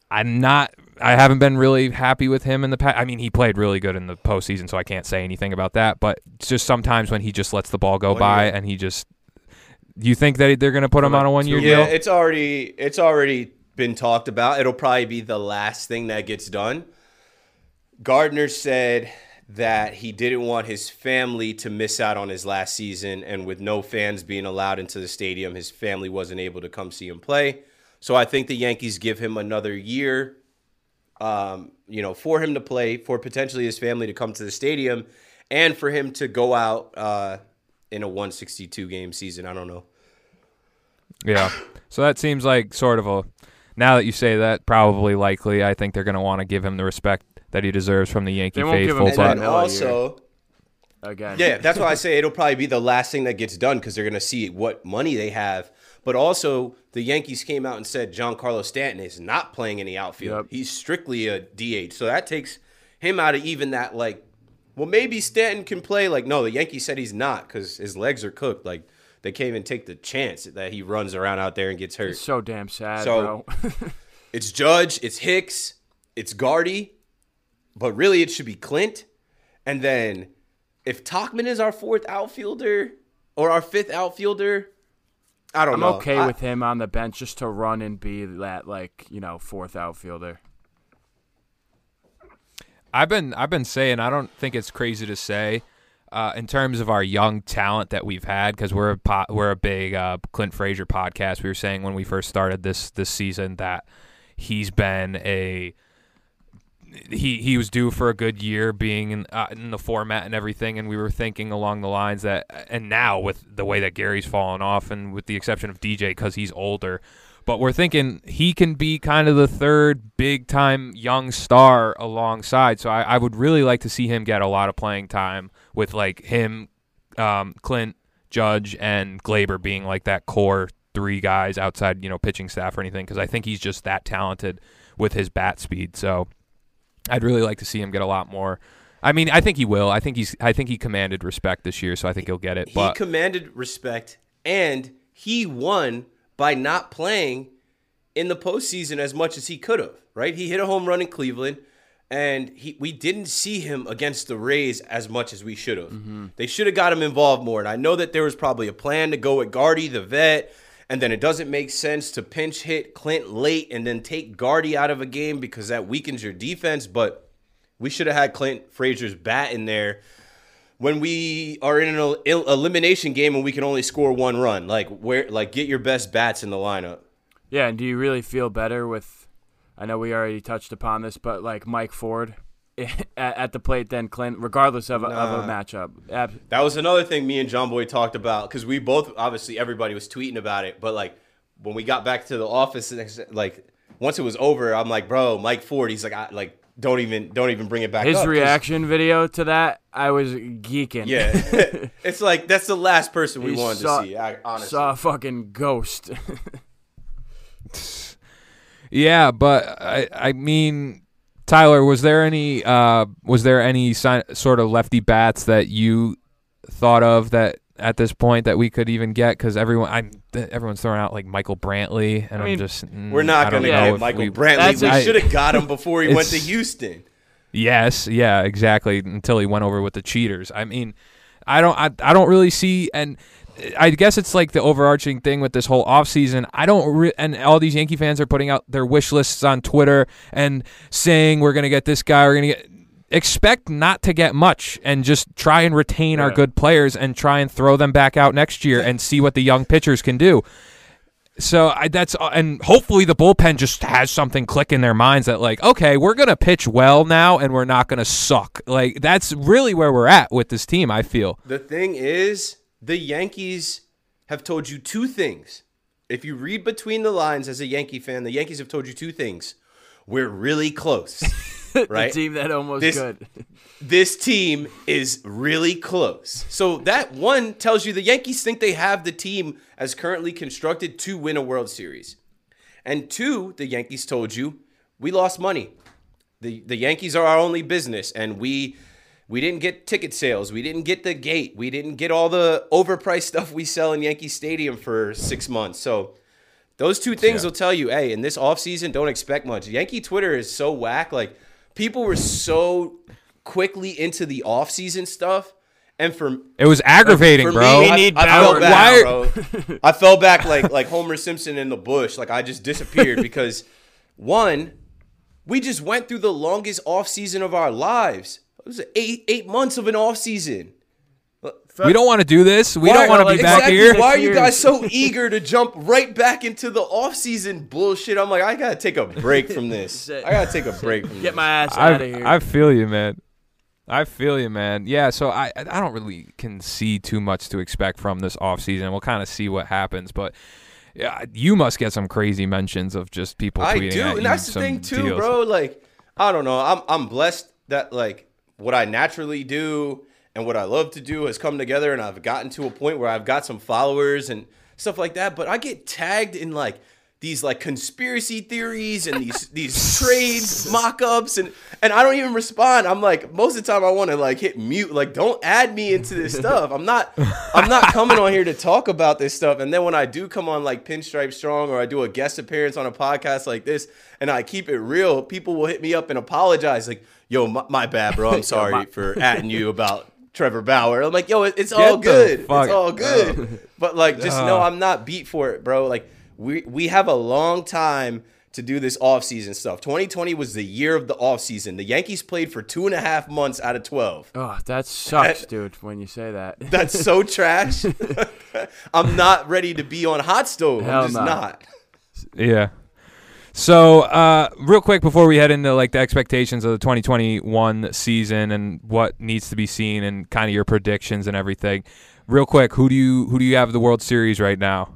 I haven't been really happy with him in the past. I mean, he played really good in the postseason, so I can't say anything about that. But it's just sometimes when he just lets the ball go by and he just. Do you think that they're going to put him on a 1-year deal? Yeah, it's already been talked about. It'll probably be the last thing that gets done. Gardner said that he didn't want his family to miss out on his last season, and with no fans being allowed into the stadium, his family wasn't able to come see him play. So I think the Yankees give him another year, for him to play, for potentially his family to come to the stadium, and for him to go out in a 162-game season. I don't know. Yeah. So that seems like sort of now that you say that, probably likely, I think they're going to want to give him the respect that he deserves from the Yankee faithful. And also, again, yeah, that's why I say it'll probably be the last thing that gets done because they're going to see what money they have. But also, the Yankees came out and said Giancarlo Stanton is not playing in the outfield. Yep. He's strictly a DH. So that takes him out of even that, maybe Stanton can play. No, the Yankees said he's not because his legs are cooked. They can't even take the chance that he runs around out there and gets hurt. It's so damn sad, bro. It's Judge, it's Hicks, it's Gardy, but really it should be Clint. And then if Tauchman is our fourth outfielder or our fifth outfielder, I don't know. I'm okay with him on the bench just to run and be that fourth outfielder. I've been saying, I don't think it's crazy to say, in terms of our young talent that we've had, because we're a big Clint Frazier podcast. We were saying when we first started this season that he's been he was due for a good year being in the format and everything, and we were thinking along the lines that, and now with the way that Gary's fallen off, and with the exception of DJ because he's older, but we're thinking he can be kind of the third big-time young star alongside. So I would really like to see him get a lot of playing time with him, Clint, Judge, and Glaber being that core three guys outside, pitching staff or anything, because I think he's just that talented with his bat speed. So I'd really like to see him get a lot more. I mean, I think he will. I think he commanded respect this year, so I think he'll get it. He commanded respect, and he won by not playing in the postseason as much as he could have, right? He hit a home run in Cleveland, and we didn't see him against the Rays as much as we should have. Mm-hmm. They should have got him involved more, and I know that there was probably a plan to go with Gardy, the vet, and then it doesn't make sense to pinch hit Clint late and then take Gardy out of a game because that weakens your defense, but we should have had Clint Frazier's bat in there when we are in an elimination game and we can only score one run. Get your best bats in the lineup. Yeah, and do you really feel better with, I know we already touched upon this, but Mike Ford at the plate than Clint, regardless of a matchup? That was another thing me and John Boy talked about, because we both, obviously everybody was tweeting about it, but when we got back to the office, once it was over, I'm like, bro, Mike Ford, he's don't even bring it back up. His reaction video to that, I was geeking. Yeah. It's that's the last person we wanted to see, honestly. Saw a fucking ghost. Yeah, but I mean, Tyler, was there any sort of lefty bats that you thought of that at this point that we could even get? Because everyone's throwing out Michael Brantley, and I'm just we're not going to get Michael Brantley. We should have got him before he went to Houston. Yes, yeah, exactly. Until he went over with the cheaters. I mean, I don't really see, and I guess it's the overarching thing with this whole offseason. And all these Yankee fans are putting out their wish lists on Twitter and saying we're going to get this guy, we're going to get. Expect not to get much and just try and retain our good players and try and throw them back out next year and see what the young pitchers can do. So and hopefully the bullpen just has something click in their minds that okay, we're going to pitch well now and we're not going to suck. That's really where we're at with this team, I feel. The thing is, the Yankees have told you two things. If you read between the lines as a Yankee fan, the Yankees have told you two things. We're really close. Right? The team that almost could. This team is really close. So that one tells you the Yankees think they have the team as currently constructed to win a World Series. And two, the Yankees told you we lost money. The Yankees are our only business, and we didn't get ticket sales. We didn't get the gate. We didn't get all the overpriced stuff we sell in Yankee Stadium for 6 months. So Those two things Yeah. will tell you, hey, in this offseason, don't expect much. Yankee Twitter is so whack. Like, people were so quickly into the offseason stuff. And It was aggravating, for bro. me, We need I fell balance. back, bro. I fell back like Homer Simpson in the bush. Like, I just disappeared because, one, we just went through the longest offseason of our lives. It was 8 months of an offseason. We don't want to do this. We don't want to be like, back exactly. here. Why are you guys so eager to jump right back into the offseason bullshit? I'm like, I gotta take a break from this. I gotta take a break from this. Get my ass out of here. I feel you, man. I feel you, man. Yeah, so I don't really can see too much to expect from this offseason. We'll kind of see what happens, but yeah, you must get some crazy mentions of just people tweeting I do, at and you that's the some thing too, deals. bro. Like, I don't know. I'm blessed that like what I naturally do and what I love to do has come together, and I've gotten to a point where I've got some followers and stuff like that. But I get tagged in like these like conspiracy theories and these trades mock-ups, and I don't even respond. I'm like, most of the time I want to like hit mute, like, don't add me into this stuff. I'm not coming on here to talk about this stuff. And then when I do come on like Pinstripe Strong, or I do a guest appearance on a podcast like this and I keep it real, people will hit me up and apologize, like, yo, my bad, bro, I'm sorry for adding you about Trevor Bauer. I'm like, yo, it's all good. It's all good. But like, just know I'm not beat for it, bro. Like, we have a long time to do this offseason stuff. 2020 was the year of the offseason. The Yankees played for 2.5 months out of 12. Oh, that sucks, dude, when you say that. That's so trash. I'm not ready to be on hot stove. Hell I'm just no. not. Yeah. So, real quick before we head into like the expectations of the 2021 season and what needs to be seen and kind of your predictions and everything, real quick, who do you have the World Series right now?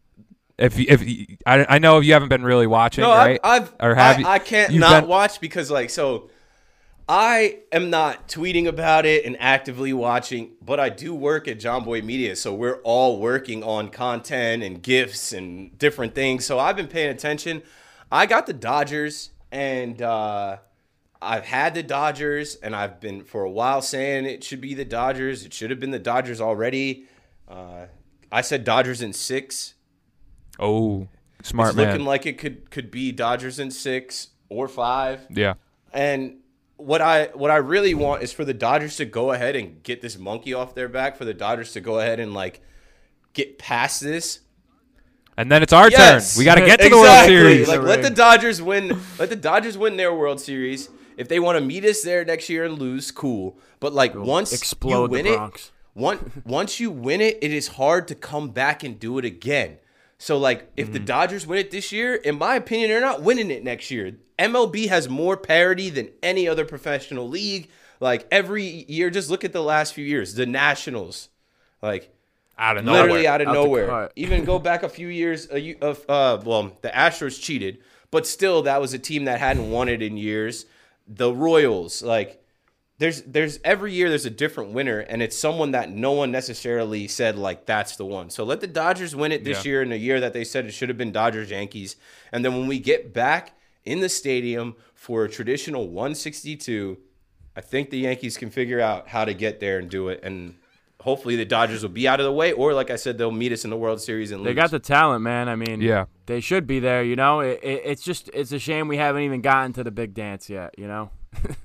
I know you haven't been really watching, No, right? I can't you've not been- watch because like, so I am not tweeting about it and actively watching, but I do work at John Boy Media, so we're all working on content and GIFs and different things. So I've been paying attention. I got the Dodgers, and I've had the Dodgers, and I've been for a while saying it should be the Dodgers. It should have been the Dodgers already. I said Dodgers in 6. Oh, smart It's man. looking like it could be Dodgers in 6 or 5. Yeah. And what I really want is for the Dodgers to go ahead and get this monkey off their back, for the Dodgers to go ahead and like get past this. And then it's our Yes. turn. We got to get to the Exactly. World Series. Like, let the Dodgers win. Let the Dodgers win their World Series. If they want to meet us there next year and lose, cool. But like, once explode you win the Bronx. once you win it, it is hard to come back and do it again. So like, if the Dodgers win it this year, in my opinion, they're not winning it next year. MLB has more parity than any other professional league. Like, every year, just look at the last few years. The Nationals, like, Out of nowhere. literally out of Out the nowhere. cut. Even go back a few years well, the Astros cheated, but still that was a team that hadn't won it in years. The Royals, like, there's every year there's a different winner, and it's someone that no one necessarily said like that's the one. So let the Dodgers win it this year in a year that they said it should have been Dodgers Yankees. And then when we get back in the stadium for a traditional 162, I think the Yankees can figure out how to get there and do it. And hopefully the Dodgers will be out of the way, or like I said, they'll meet us in the World Series and They lose. got the talent, man. I mean, Yeah. they should be there, you know? It's a shame we haven't even gotten to the big dance yet, you know?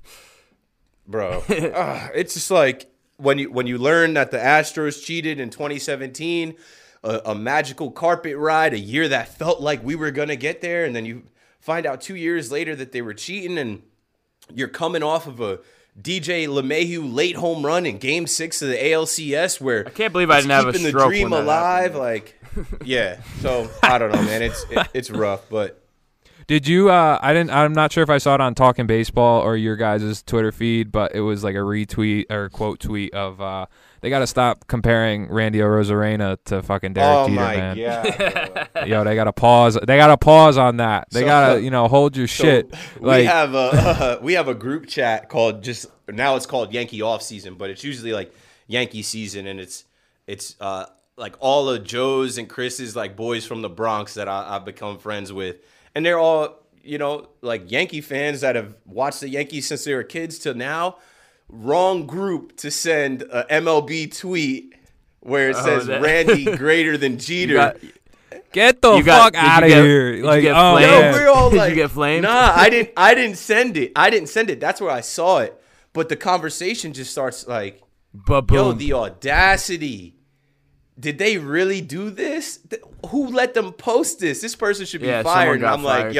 Bro. It's just like when you learn that the Astros cheated in 2017, a magical carpet ride, a year that felt like we were going to get there, and then you find out 2 years later that they were cheating, and you're coming off of a DJ LeMahieu late home run in Game 6 of the ALCS where I can't believe I didn't have a keeping the stroke dream when that alive. happened. Like, yeah. So I don't know, man. It's rough, but Did you? I'm not sure if I saw it on Talking Baseball or your guys' Twitter feed, but it was like a retweet or quote tweet of they got to stop comparing Randy Arozarena to fucking Derek Jeter, man. God. Yo, they got to pause. They got to pause on that. They So- got to hold your shit. We have a group chat called now it's called Yankee off season, but it's usually like Yankee season, and it's like all of Joe's and Chris's like boys from the Bronx that I've become friends with, and they're all like Yankee fans that have watched the Yankees since they were kids till now. Wrong group to send a MLB tweet where it says that- Randy greater than Jeter. Get the fuck out of here! Like, oh, flamed? man. we're all Did like, you get flamed? Nah, I didn't send it. That's where I saw it. But the conversation just starts like, Ba-boom. yo, the audacity. Did they really do this? Who let them post this? This person should be Yeah, fired. someone And got I'm fired. like,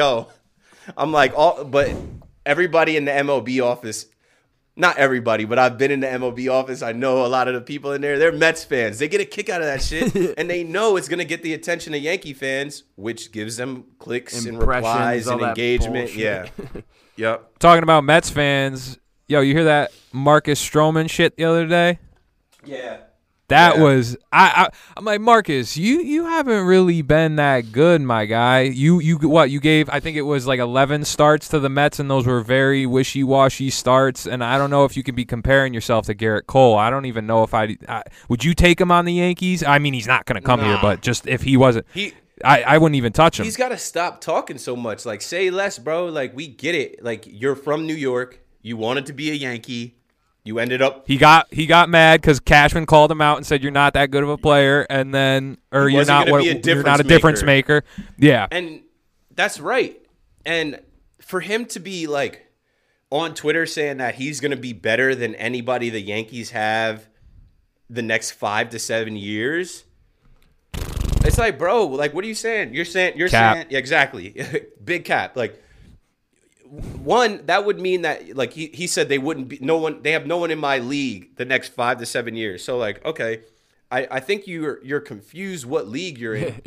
yo, but everybody in the MLB office, not everybody, but I've been in the MLB office. I know a lot of the people in there. They're Mets fans. They get a kick out of that shit, and they know it's gonna get the attention of Yankee fans, which gives them clicks and Impressions, replies all and that engagement. bullshit. Yeah, yep. Talking about Mets fans, yo, you hear that Marcus Stroman shit the other day? Yeah. That Yeah. was I'm like, Marcus, you haven't really been that good, my guy. You gave, I think it was like 11 starts to the Mets, and those were very wishy-washy starts, and I don't know if you can be comparing yourself to Garrett Cole. I don't even know if would you take him on the Yankees? I mean, he's not going to come here, Nah. but just if he wasn't, I wouldn't even touch him. He's got to stop talking so much. Like, say less, bro. Like, we get it. Like, you're from New York. You wanted to be a Yankee. You ended up. He got mad because Cashman called him out and said you're not that good of a player, and then He you're wasn't not gonna be a you're not a difference difference maker. Yeah, And that's right. And for him to be like on Twitter saying that he's going to be better than anybody the Yankees have the next 5 to 7 years, it's like, bro, like, what are you saying? You're saying, Cap. yeah, exactly. Big cap. Like, one, that would mean that, like, he said they wouldn't be, they have no one in my league the next 5 to 7 years. So, like, okay, I think you're confused what league you're in.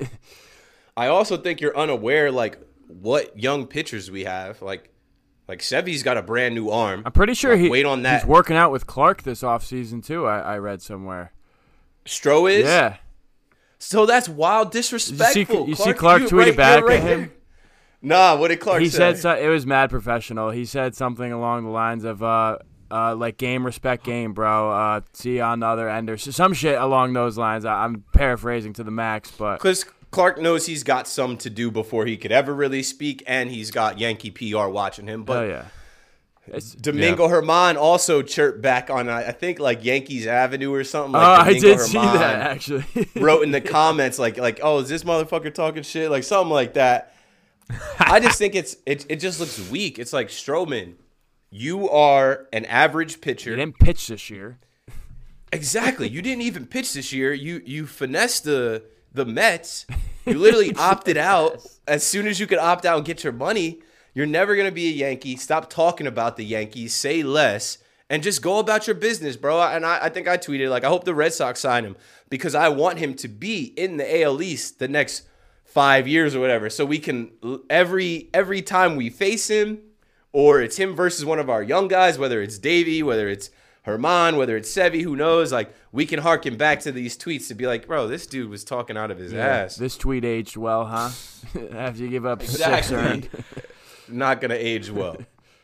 I also think you're unaware, like, what young pitchers we have. Like Sevy's got a brand new arm. I'm pretty sure wait on that. he's working out with Clark this offseason, too, I read somewhere. Stroh is? Yeah. So that's wild disrespectful. You see Clark tweeted back at him? there. Nah, what did Clark He say? said it was mad professional. He said something along the lines of like game, respect game, bro. See you on the other end, or some shit along those lines. I'm paraphrasing to the max, but Because Clark knows he's got some to do before he could ever really speak, and he's got Yankee PR watching him. But yeah. Domingo Herman also chirped back on, I think, like Yankees Avenue or something. Oh, Like I Domingo did see Germán that actually. wrote in the comments like, oh, is this motherfucker talking shit? Like something like that. I just think it just looks weak. It's like, Stroman, you are an average pitcher. He didn't pitch this year. Exactly. You didn't even pitch this year. You finessed the Mets. You literally opted out as soon as you could opt out and get your money. You're never going to be a Yankee. Stop talking about the Yankees. Say less. And just go about your business, bro. And I think I tweeted, like, I hope the Red Sox sign him because I want him to be in the AL East the next 5 years or whatever. So we can, every time we face him, or it's him versus one of our young guys, whether it's Davey, whether it's Herman, whether it's Sevy, who knows, like, we can harken back to these tweets to be like, bro, this dude was talking out of his ass. This tweet aged well, huh? After you give up 6 Exactly. earned. Not going to age well.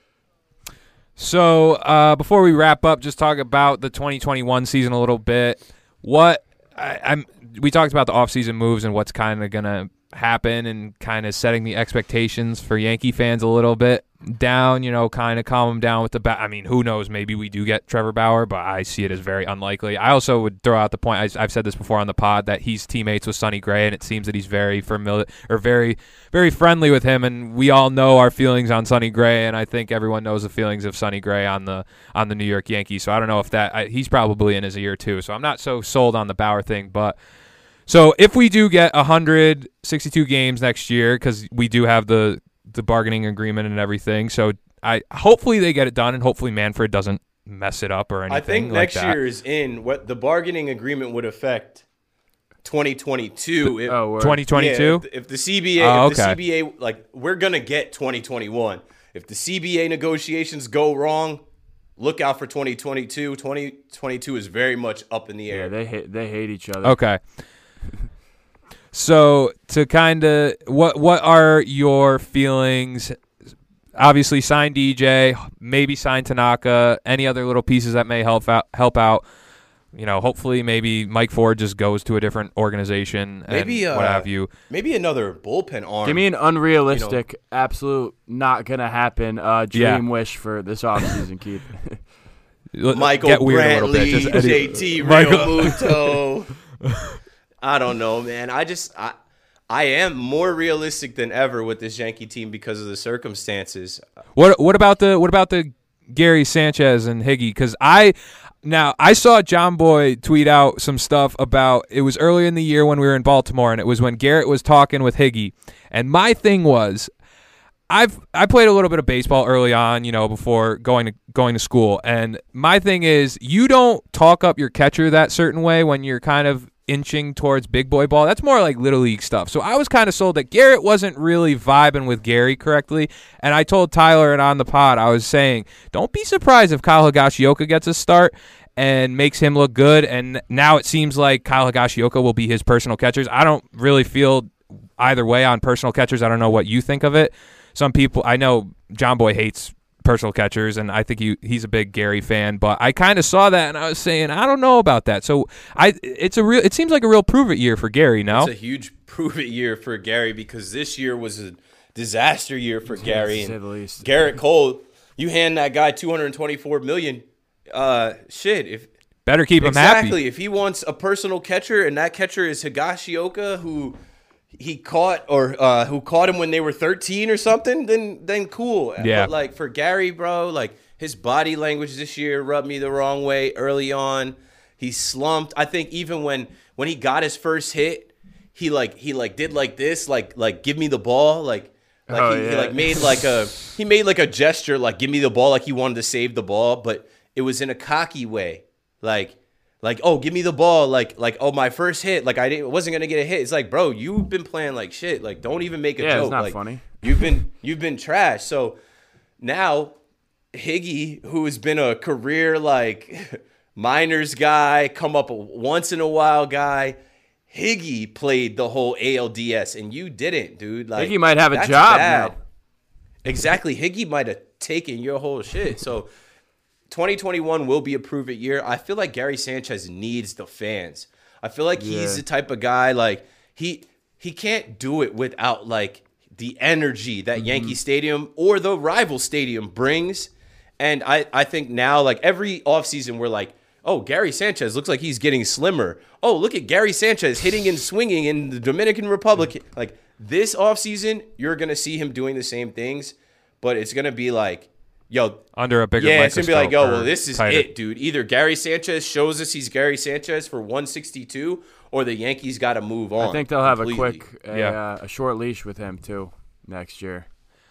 So before we wrap up, just talk about the 2021 season a little bit. We talked about the offseason moves and what's kind of going to happen and kind of setting the expectations for Yankee fans a little bit down, kind of calm them down with the I mean, who knows? Maybe we do get Trevor Bauer, but I see it as very unlikely. I also would throw out the point, I've said this before on the pod, that he's teammates with Sonny Gray, and it seems that he's very familiar or very, very friendly with him, and we all know our feelings on Sonny Gray, and I think everyone knows the feelings of Sonny Gray on the New York Yankees. So I don't know if he's probably in his ear too. So I'm not so sold on the Bauer thing, but. So if we do get 162 games next year, because we do have the bargaining agreement and everything, so hopefully they get it done, and hopefully Manfred doesn't mess it up or anything. I think like next that. year is in what the bargaining agreement would affect 2022. 2022. If the CBA, Oh, if the okay. CBA, like, we're gonna get 2021. If the CBA negotiations go wrong, look out for 2022. 2022 is very much up in the Yeah, air. they hate each other. Okay. So to kind of what are your feelings? Obviously, sign DJ, maybe sign Tanaka. Any other little pieces that may help out? Hopefully, maybe Mike Ford just goes to a different organization and Maybe what have you. Maybe another bullpen arm. Give me an unrealistic, absolute, not gonna happen dream wish for this offseason, Keith. Michael Get weird a little Brantley, bit. Just JT Michael- Realmuto. I don't know, man. I am more realistic than ever with this Yankee team because of the circumstances. What about the Gary Sanchez and Higgy? Because I saw John Boy tweet out some stuff about, it was earlier in the year when we were in Baltimore, and it was when Garrett was talking with Higgy. And my thing was, I played a little bit of baseball early on, before going to school. And my thing is, you don't talk up your catcher that certain way when you're kind of inching towards big boy ball. That's more like little league stuff. So I was kind of sold that Garrett wasn't really vibing with Gary correctly. And I told Tyler and on the pod, I was saying, don't be surprised if Kyle Higashioka gets a start and makes him look good. And now it seems like Kyle Higashioka will be his personal catchers. I don't really feel either way on personal catchers. I don't know what you think of it. Some people, I know John Boy hates personal catchers, and I think he's a big Gary fan, but I kind of saw that, and I was saying, I don't know about that. So it seems like a real prove-it year for Gary, no? It's a huge prove-it year for Gary because this year was a disaster year for Gary. And Garrett Cole, you hand that guy $224 million, better keep him happy. Exactly. If he wants a personal catcher, and that catcher is Higashioka, who he caught who caught him when they were 13 or something, then cool. Yeah. But like for Gary, bro, like his body language this year rubbed me the wrong way early on. He slumped. I think even when he got his first hit, he did like this, like give me the ball, he made like a gesture, like give me the ball, like he wanted to save the ball, but it was in a cocky way, like, oh, give me the ball, like, oh, my first hit, like wasn't gonna get a hit. It's like, bro, you've been playing like shit. Like, don't even make a joke. It's not like, funny. You've been trash. So now Higgy, who has been a career like minors guy, come up a once in a while guy, Higgy played the whole ALDS, and you didn't, dude. Like, Higgy might have a job now. Exactly, Higgy might have taken your whole shit. So 2021 will be a prove-it year. I feel like Gary Sanchez needs the fans. I feel like he's the type of guy, like, he can't do it without, like, the energy that Yankee Stadium or the rival stadium brings. And I think now, like, every offseason we're like, oh, Gary Sanchez looks like he's getting slimmer. Oh, look at Gary Sanchez hitting and swinging in the Dominican Republic. Like, this offseason, you're going to see him doing the same things, but it's going to be like, yo, under a bigger it's gonna be like, microscope, yo, well, this is tighter. it, dude. Either Gary Sanchez shows us he's Gary Sanchez for 162, or the Yankees got to move on. I think they'll have completely. a short leash with him too next year.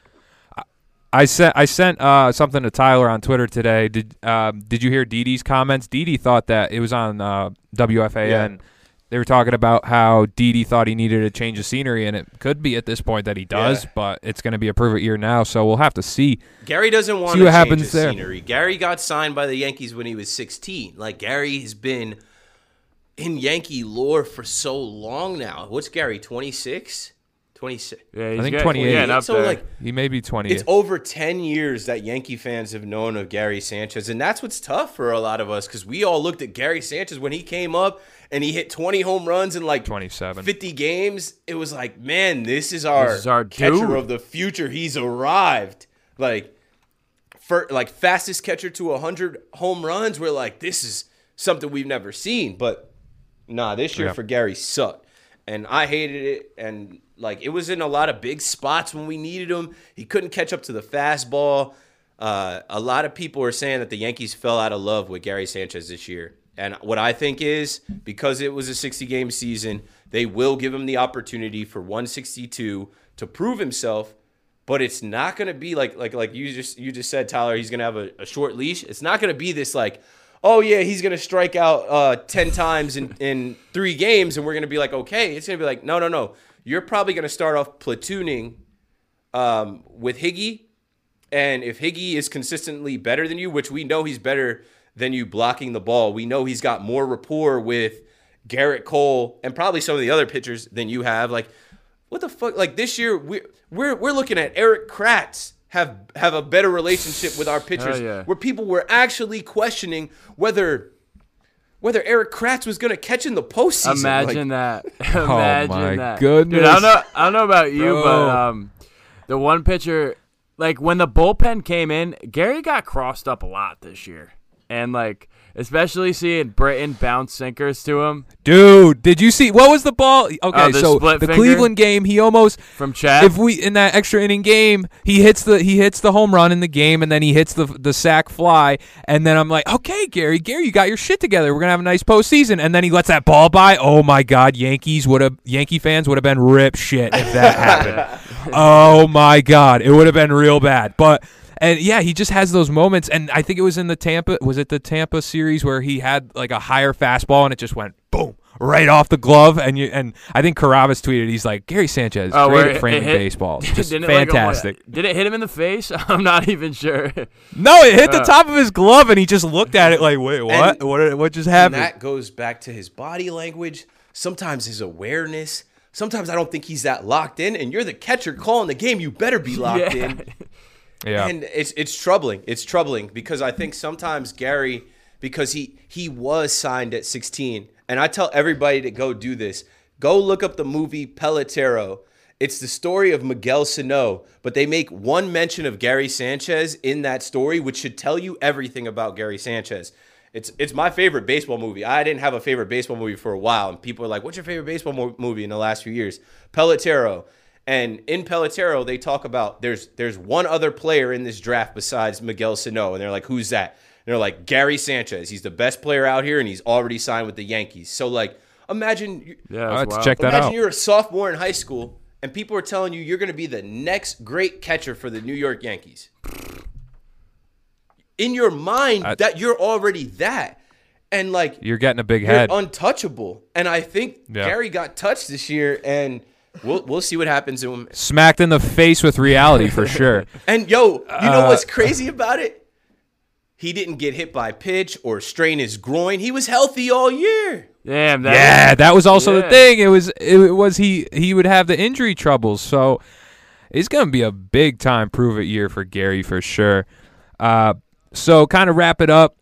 I sent something to Tyler on Twitter today. Did you hear Didi's comments? Didi thought that it was on WFAN. Yeah. They were talking about how Didi thought he needed a change of scenery, and it could be at this point that he does, but it's going to be a prove-it year now, so we'll have to see. Gary doesn't want See what to change happens his there. scenery. Gary got signed by the Yankees when he was 16. Like, Gary has been in Yankee lore for so long now. What's Gary, 26? 26. Yeah, he's I think 28. Yeah, up So, there. like, He may be 20. it's over 10 years that Yankee fans have known of Gary Sanchez, and that's what's tough for a lot of us because we all looked at Gary Sanchez when he came up and he hit 20 home runs in like 27. 50 games. It was like, man, this is our catcher dude. of the future. He's arrived. Like, fastest catcher to 100 home runs. We're like, this is something we've never seen. But nah, this year for Gary sucked, and I hated it. And like, it was in a lot of big spots when we needed him. He couldn't catch up to the fastball. A lot of people are saying that the Yankees fell out of love with Gary Sanchez this year. And what I think is, because it was a 60-game season, they will give him the opportunity for 162 to prove himself. But it's not going to be like you just said, Tyler, he's going to have a short leash. It's not going to be this like, oh, yeah, he's going to strike out 10 times in 3 games, and we're going to be like, okay. It's going to be like, no. You're probably going to start off platooning with Higgy. And if Higgy is consistently better than you, which we know he's better than you blocking the ball, we know he's got more rapport with Garrett Cole and probably some of the other pitchers than you have. Like, what the fuck? Like, this year we're looking at Eric Kratz have a better relationship with our pitchers, where people were actually questioning whether Eric Kratz was going to catch in the postseason. Imagine that. Oh my that. goodness. Dude, I don't know about you, but the one pitcher, like when the bullpen came in, Gary got crossed up a lot this year. and like especially seeing Britton bounce sinkers to him. Dude, did you see what was the ball? Okay, the so split the finger? Cleveland game, he almost From Chad? If we in that extra inning game, he hits the home run in the game, and then he hits the sac fly, and then I'm like, okay, Gary, you got your shit together. We're gonna have a nice postseason, and then he lets that ball by. Oh my God, Yankee fans would have been rip shit if that happened. Oh my God, it would have been real bad, but. And yeah, he just has those moments, and I think it was in the Tampa series where he had like a higher fastball and it just went boom right off the glove, and I think Caravas tweeted, he's like, Gary Sanchez, great at framing baseballs, just fantastic. Did it hit him in the face? I'm not even sure. No, it hit the top of his glove, and he just looked at it like, wait, what? What just happened? And that goes back to his body language, sometimes his awareness. Sometimes I don't think he's that locked in, and you're the catcher calling the game. You better be locked in. Yeah. And it's troubling. It's troubling because I think sometimes Gary, because he was signed at 16, and I tell everybody to go do this. Go look up the movie Pelotero. It's the story of Miguel Sano, but they make one mention of Gary Sanchez in that story, which should tell you everything about Gary Sanchez. It's my favorite baseball movie. I didn't have a favorite baseball movie for a while, and people are like, what's your favorite baseball movie in the last few years? Pelotero. And in Pelotero, they talk about there's one other player in this draft besides Miguel Sano. And they're like, who's that? And they're like, Gary Sanchez. He's the best player out here, and he's already signed with the Yankees. So, like, imagine check that out. Imagine you're a sophomore in high school, and people are telling you you're going to be the next great catcher for the New York Yankees. In your mind, that you're already that. And, like, you're getting a big you're head. untouchable. And I think Gary got touched this year, and we'll see what happens to him. Smacked in the face with reality for sure. And you know what's crazy about it? He didn't get hit by a pitch or strain his groin. He was healthy all year. Damn. That was also the thing. It was he would have the injury troubles. So it's gonna be a big time prove it year for Gary for sure. So kind of wrap it up.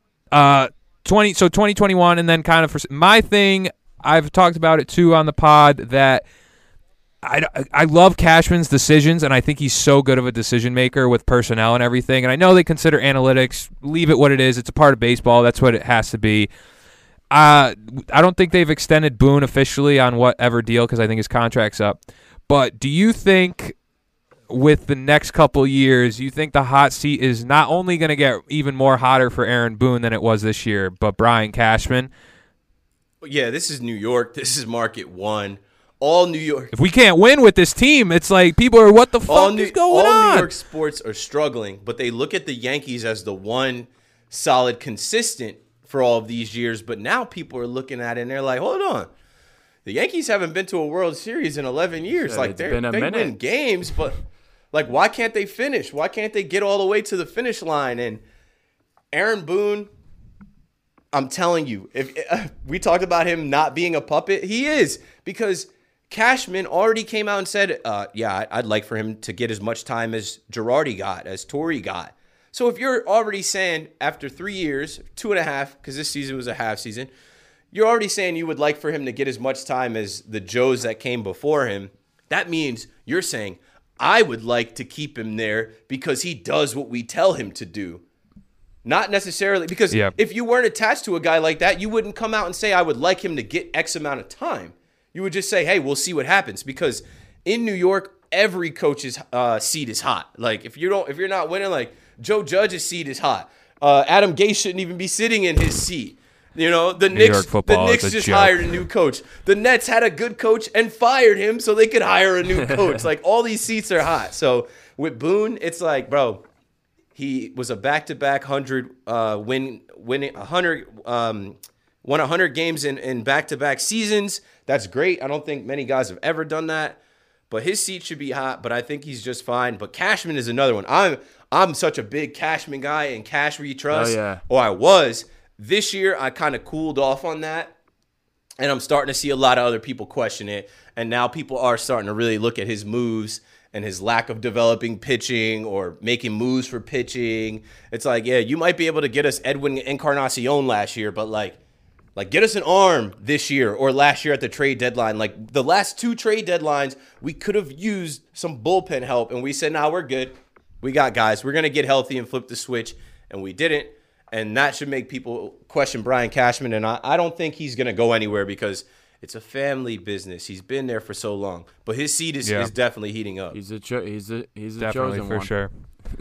2021, and then kind of for my thing. I've talked about it too on the pod that. I love Cashman's decisions, and I think he's so good of a decision maker with personnel and everything. And I know they consider analytics. Leave it what it is. It's a part of baseball. That's what it has to be. I don't think they've extended Boone officially on whatever deal because I think his contract's up. But do you think with the next couple years, you think the hot seat is not only going to get even more hotter for Aaron Boone than it was this year, but Brian Cashman? Yeah, this is New York. This is Market 1. All New York. If we can't win with this team, it's like people are, what the fuck is going on? All New York sports are struggling, but they look at the Yankees as the one solid consistent for all of these years. But now people are looking at it and they're like, hold on. The Yankees haven't been to a World Series in 11 years. Yeah, like they win games, but like why can't they finish? Why can't they get all the way to the finish line? And Aaron Boone, I'm telling you, if we talked about him not being a puppet, he is, because Cashman already came out and said, I'd like for him to get as much time as Girardi got, as Torrey got. So if you're already saying after 3 years, 2.5, because this season was a half season, you're already saying you would like for him to get as much time as the Joes that came before him. That means you're saying, I would like to keep him there because he does what we tell him to do. Not necessarily, because if you weren't attached to a guy like that, you wouldn't come out and say, I would like him to get X amount of time. You would just say, hey, we'll see what happens. Because in New York, every coach's seat is hot. Like if you're not winning, like Joe Judge's seat is hot. Adam Gase shouldn't even be sitting in his seat. You know, the Knicks just hired a new coach. The Nets had a good coach and fired him so they could hire a new coach. Like all these seats are hot. So with Boone, it's like, bro, he was a back-to-back 100 won 100 games in back-to-back seasons. That's great. I don't think many guys have ever done that. But his seat should be hot, but I think he's just fine. But Cashman is another one. I'm such a big Cashman guy and Cash we trust. Oh, yeah. Or I was. This year, I kind of cooled off on that. And I'm starting to see a lot of other people question it. And now people are starting to really look at his moves and his lack of developing pitching or making moves for pitching. It's like, yeah, you might be able to get us Edwin Encarnacion last year, but like get us an arm this year or last year at the trade deadline. Like the last 2 trade deadlines, we could have used some bullpen help, and we said, nah, we're good. We got guys. We're going to get healthy and flip the switch, and we didn't. And that should make people question Brian Cashman. And I don't think he's going to go anywhere because it's a family business. He's been there for so long. But his seat is definitely heating up. He's a chosen Definitely, for one. sure.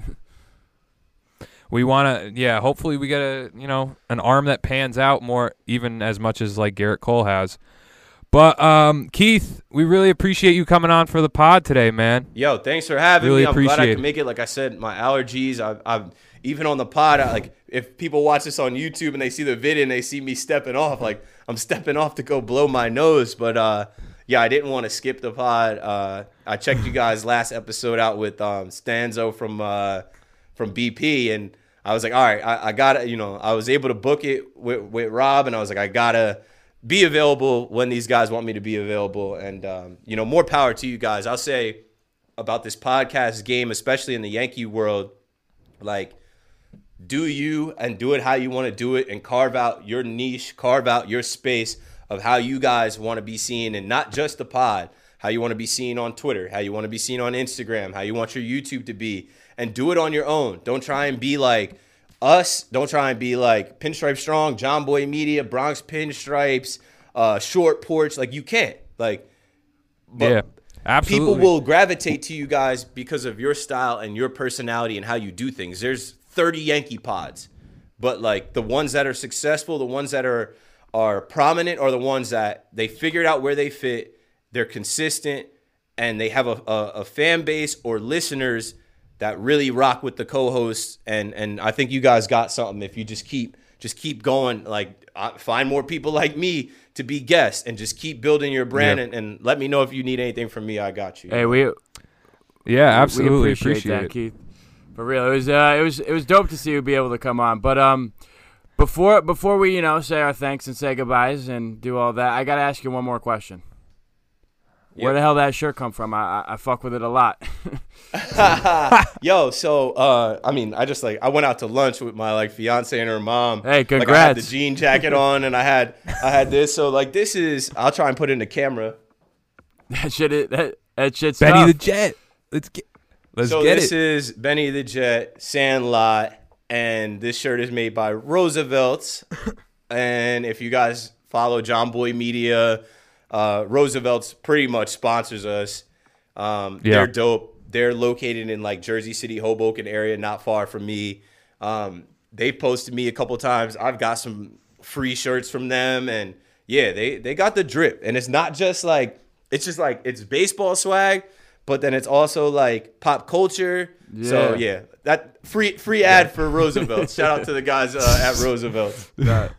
We want to, hopefully we get an arm that pans out more, even as much as like Garrett Cole has. But Keith, we really appreciate you coming on for the pod today, man. Yo, thanks for having really me. I'm glad I appreciate could make it. Like I said, my allergies. I've even on the pod. If people watch this on YouTube and they see the video and they see me stepping off, like I'm stepping off to go blow my nose. But I didn't want to skip the pod. I checked you guys' last episode out with Stanzo from BP, and I was like, all right, I gotta, I was able to book it with Rob, and I was like, I gotta be available when these guys want me to be available. And, more power to you guys. I'll say about this podcast game, especially in the Yankee world, like, do you and do it how you want to do it and carve out your niche, carve out your space of how you guys want to be seen, and not just the pod, how you want to be seen on Twitter, how you want to be seen on Instagram, how you want your YouTube to be, and do it on your own. Don't try and be like us. Don't try and be like Pinstripe Strong, John Boy Media, Bronx Pinstripes, Short Porch. Like, you can't. Like, yeah, absolutely. People will gravitate to you guys because of your style and your personality and how you do things. There's 30 Yankee pods, but like the ones that are successful, the ones that are prominent, are the ones that they figured out where they fit. They're consistent, and they have a fan base or listeners that really rock with the co-hosts. And I think you guys got something if you just keep going. Like, find more people like me to be guests and just keep building your brand. And let me know if you need anything from me. I got you. Hey, absolutely we appreciate that, Keith. For real, it was dope to see you be able to come on. But before we say our thanks and say goodbyes and do all that, I gotta ask you one more question. Yep. Where the hell that shirt come from? I fuck with it a lot. Yo, so I went out to lunch with my fiance and her mom. Hey, congrats! I had the jean jacket on, and I had this. So this is, I'll try and put it in the camera. That shit's Benny tough. the Jet. Let's get this is Benny the Jet Sandlot, and this shirt is made by Roosevelt's. And if you guys follow John Boy Media, Roosevelt's pretty much sponsors us. They're dope. They're located in Jersey City, Hoboken area, not far from me. They posted me a couple times. I've got some free shirts from them, and they got the drip. And it's not just it's baseball swag, but then it's also pop culture. Yeah. So that free ad for Roosevelt. Shout out to the guys at Roosevelt.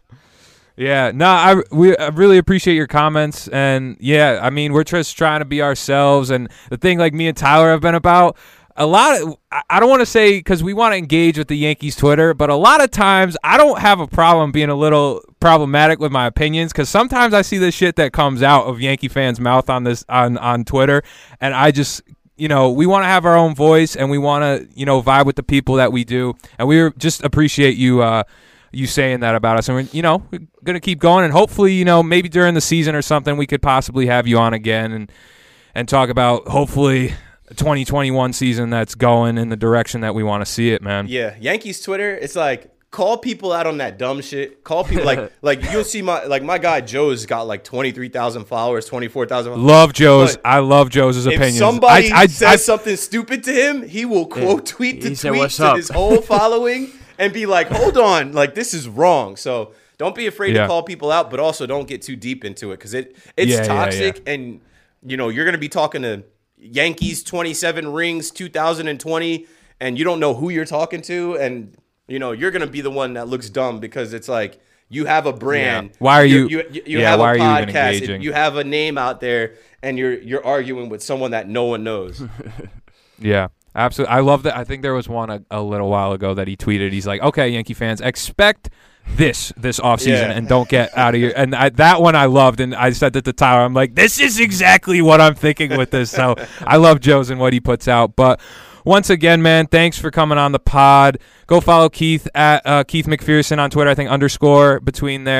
Yeah, no, I really appreciate your comments, and we're just trying to be ourselves. And the thing, me and Tyler have been about a lot of, I don't want to say because we want to engage with the Yankees Twitter, but a lot of times I don't have a problem being a little problematic with my opinions, because sometimes I see the shit that comes out of Yankee fans' mouth on this on Twitter, and I just, we want to have our own voice, and we want to, vibe with the people that we do, and we just appreciate you saying that about us. And we're going to keep going, and hopefully, maybe during the season or something, we could possibly have you on again and talk about, hopefully, a 2021 season that's going in the direction that we want to see it, man. Yeah, Yankees Twitter, it's call people out on that dumb shit. Call people like you'll see my guy Joe's got 23,000 followers, 24,000. Love Joe's. I love Joe's opinions. If somebody says something stupid to him, he will quote tweet to his whole following and be like, hold on, this is wrong. So don't be afraid to call people out, but also don't get too deep into it, because it's toxic. And you're going to be talking to Yankees 27 rings 2020, and you don't know who you're talking to, and you're going to be the one that looks dumb, because it's you have a brand. Yeah. Why are you have why a podcast, are you even engaging? You have a name out there, and you're arguing with someone that no one knows. Yeah. Absolutely. I love that. I think there was one a little while ago that he tweeted. He's like, okay, Yankee fans, expect this offseason and don't get out of here. And that one I loved, and I said that to Tyler. I'm like, this is exactly what I'm thinking with this. So I love Joe's and what he puts out. But once again, man, thanks for coming on the pod. Go follow Keith at Keith McPherson on Twitter. I think _ between there.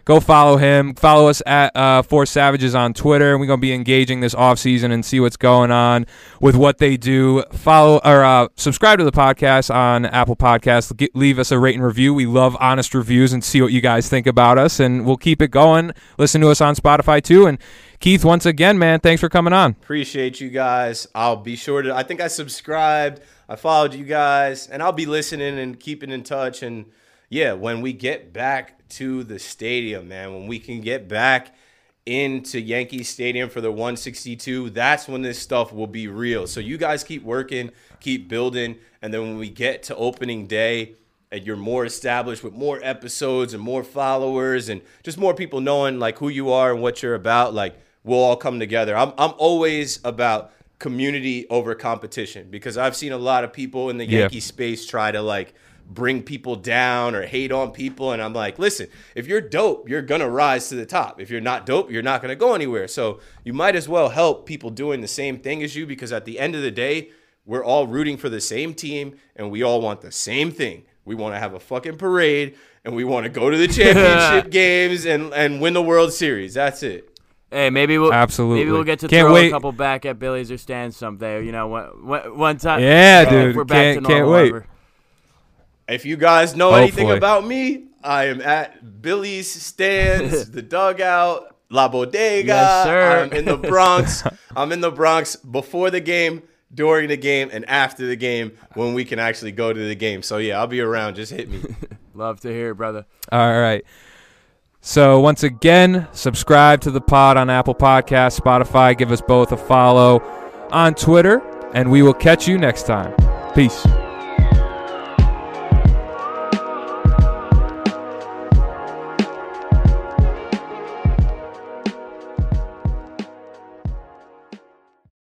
go follow him. Follow us at Four Savages on Twitter, and we're going to be engaging this offseason and see what's going on with what they do. Follow or subscribe to the podcast on Apple Podcasts. Leave us a rate and review. We love honest reviews and see what you guys think about us, and we'll keep it going. Listen to us on Spotify too. And Keith, once again, man, thanks for coming on. Appreciate you guys. I'll be sure to, I think I subscribed, I followed you guys, and I'll be listening and keeping in touch. And yeah, when we get back to the stadium, man, when we can get back into Yankee Stadium for the 162, that's when this stuff will be real. So you guys keep working, keep building, and then when we get to opening day and you're more established with more episodes and more followers and just more people knowing like who you are and what you're about, like we'll all come together. I'm always about community over competition because I've seen a lot of people in the Yankee space try to like bring people down or hate on people. And I'm like, listen, if you're dope, you're going to rise to the top. If you're not dope, you're not going to go anywhere. So you might as well help people doing the same thing as you because at the end of the day, we're all rooting for the same team and we all want the same thing. We want to have a fucking parade and we want to go to the championship games and win the World Series. That's it. Hey, maybe we'll get to throw a couple back at Billy's or Stan's someday. You know, one time. Yeah, dude. We're back to normal. Can't wait. If you guys know anything about me, I am at Billy's, Stan's, the Dugout, La Bodega. Yes, sir. I'm in the Bronx. I'm in the Bronx before the game, during the game, and after the game when we can actually go to the game. So, yeah, I'll be around. Just hit me. Love to hear it, brother. All right. So, once again, subscribe to the pod on Apple Podcasts, Spotify. Give us both a follow on Twitter, and we will catch you next time. Peace.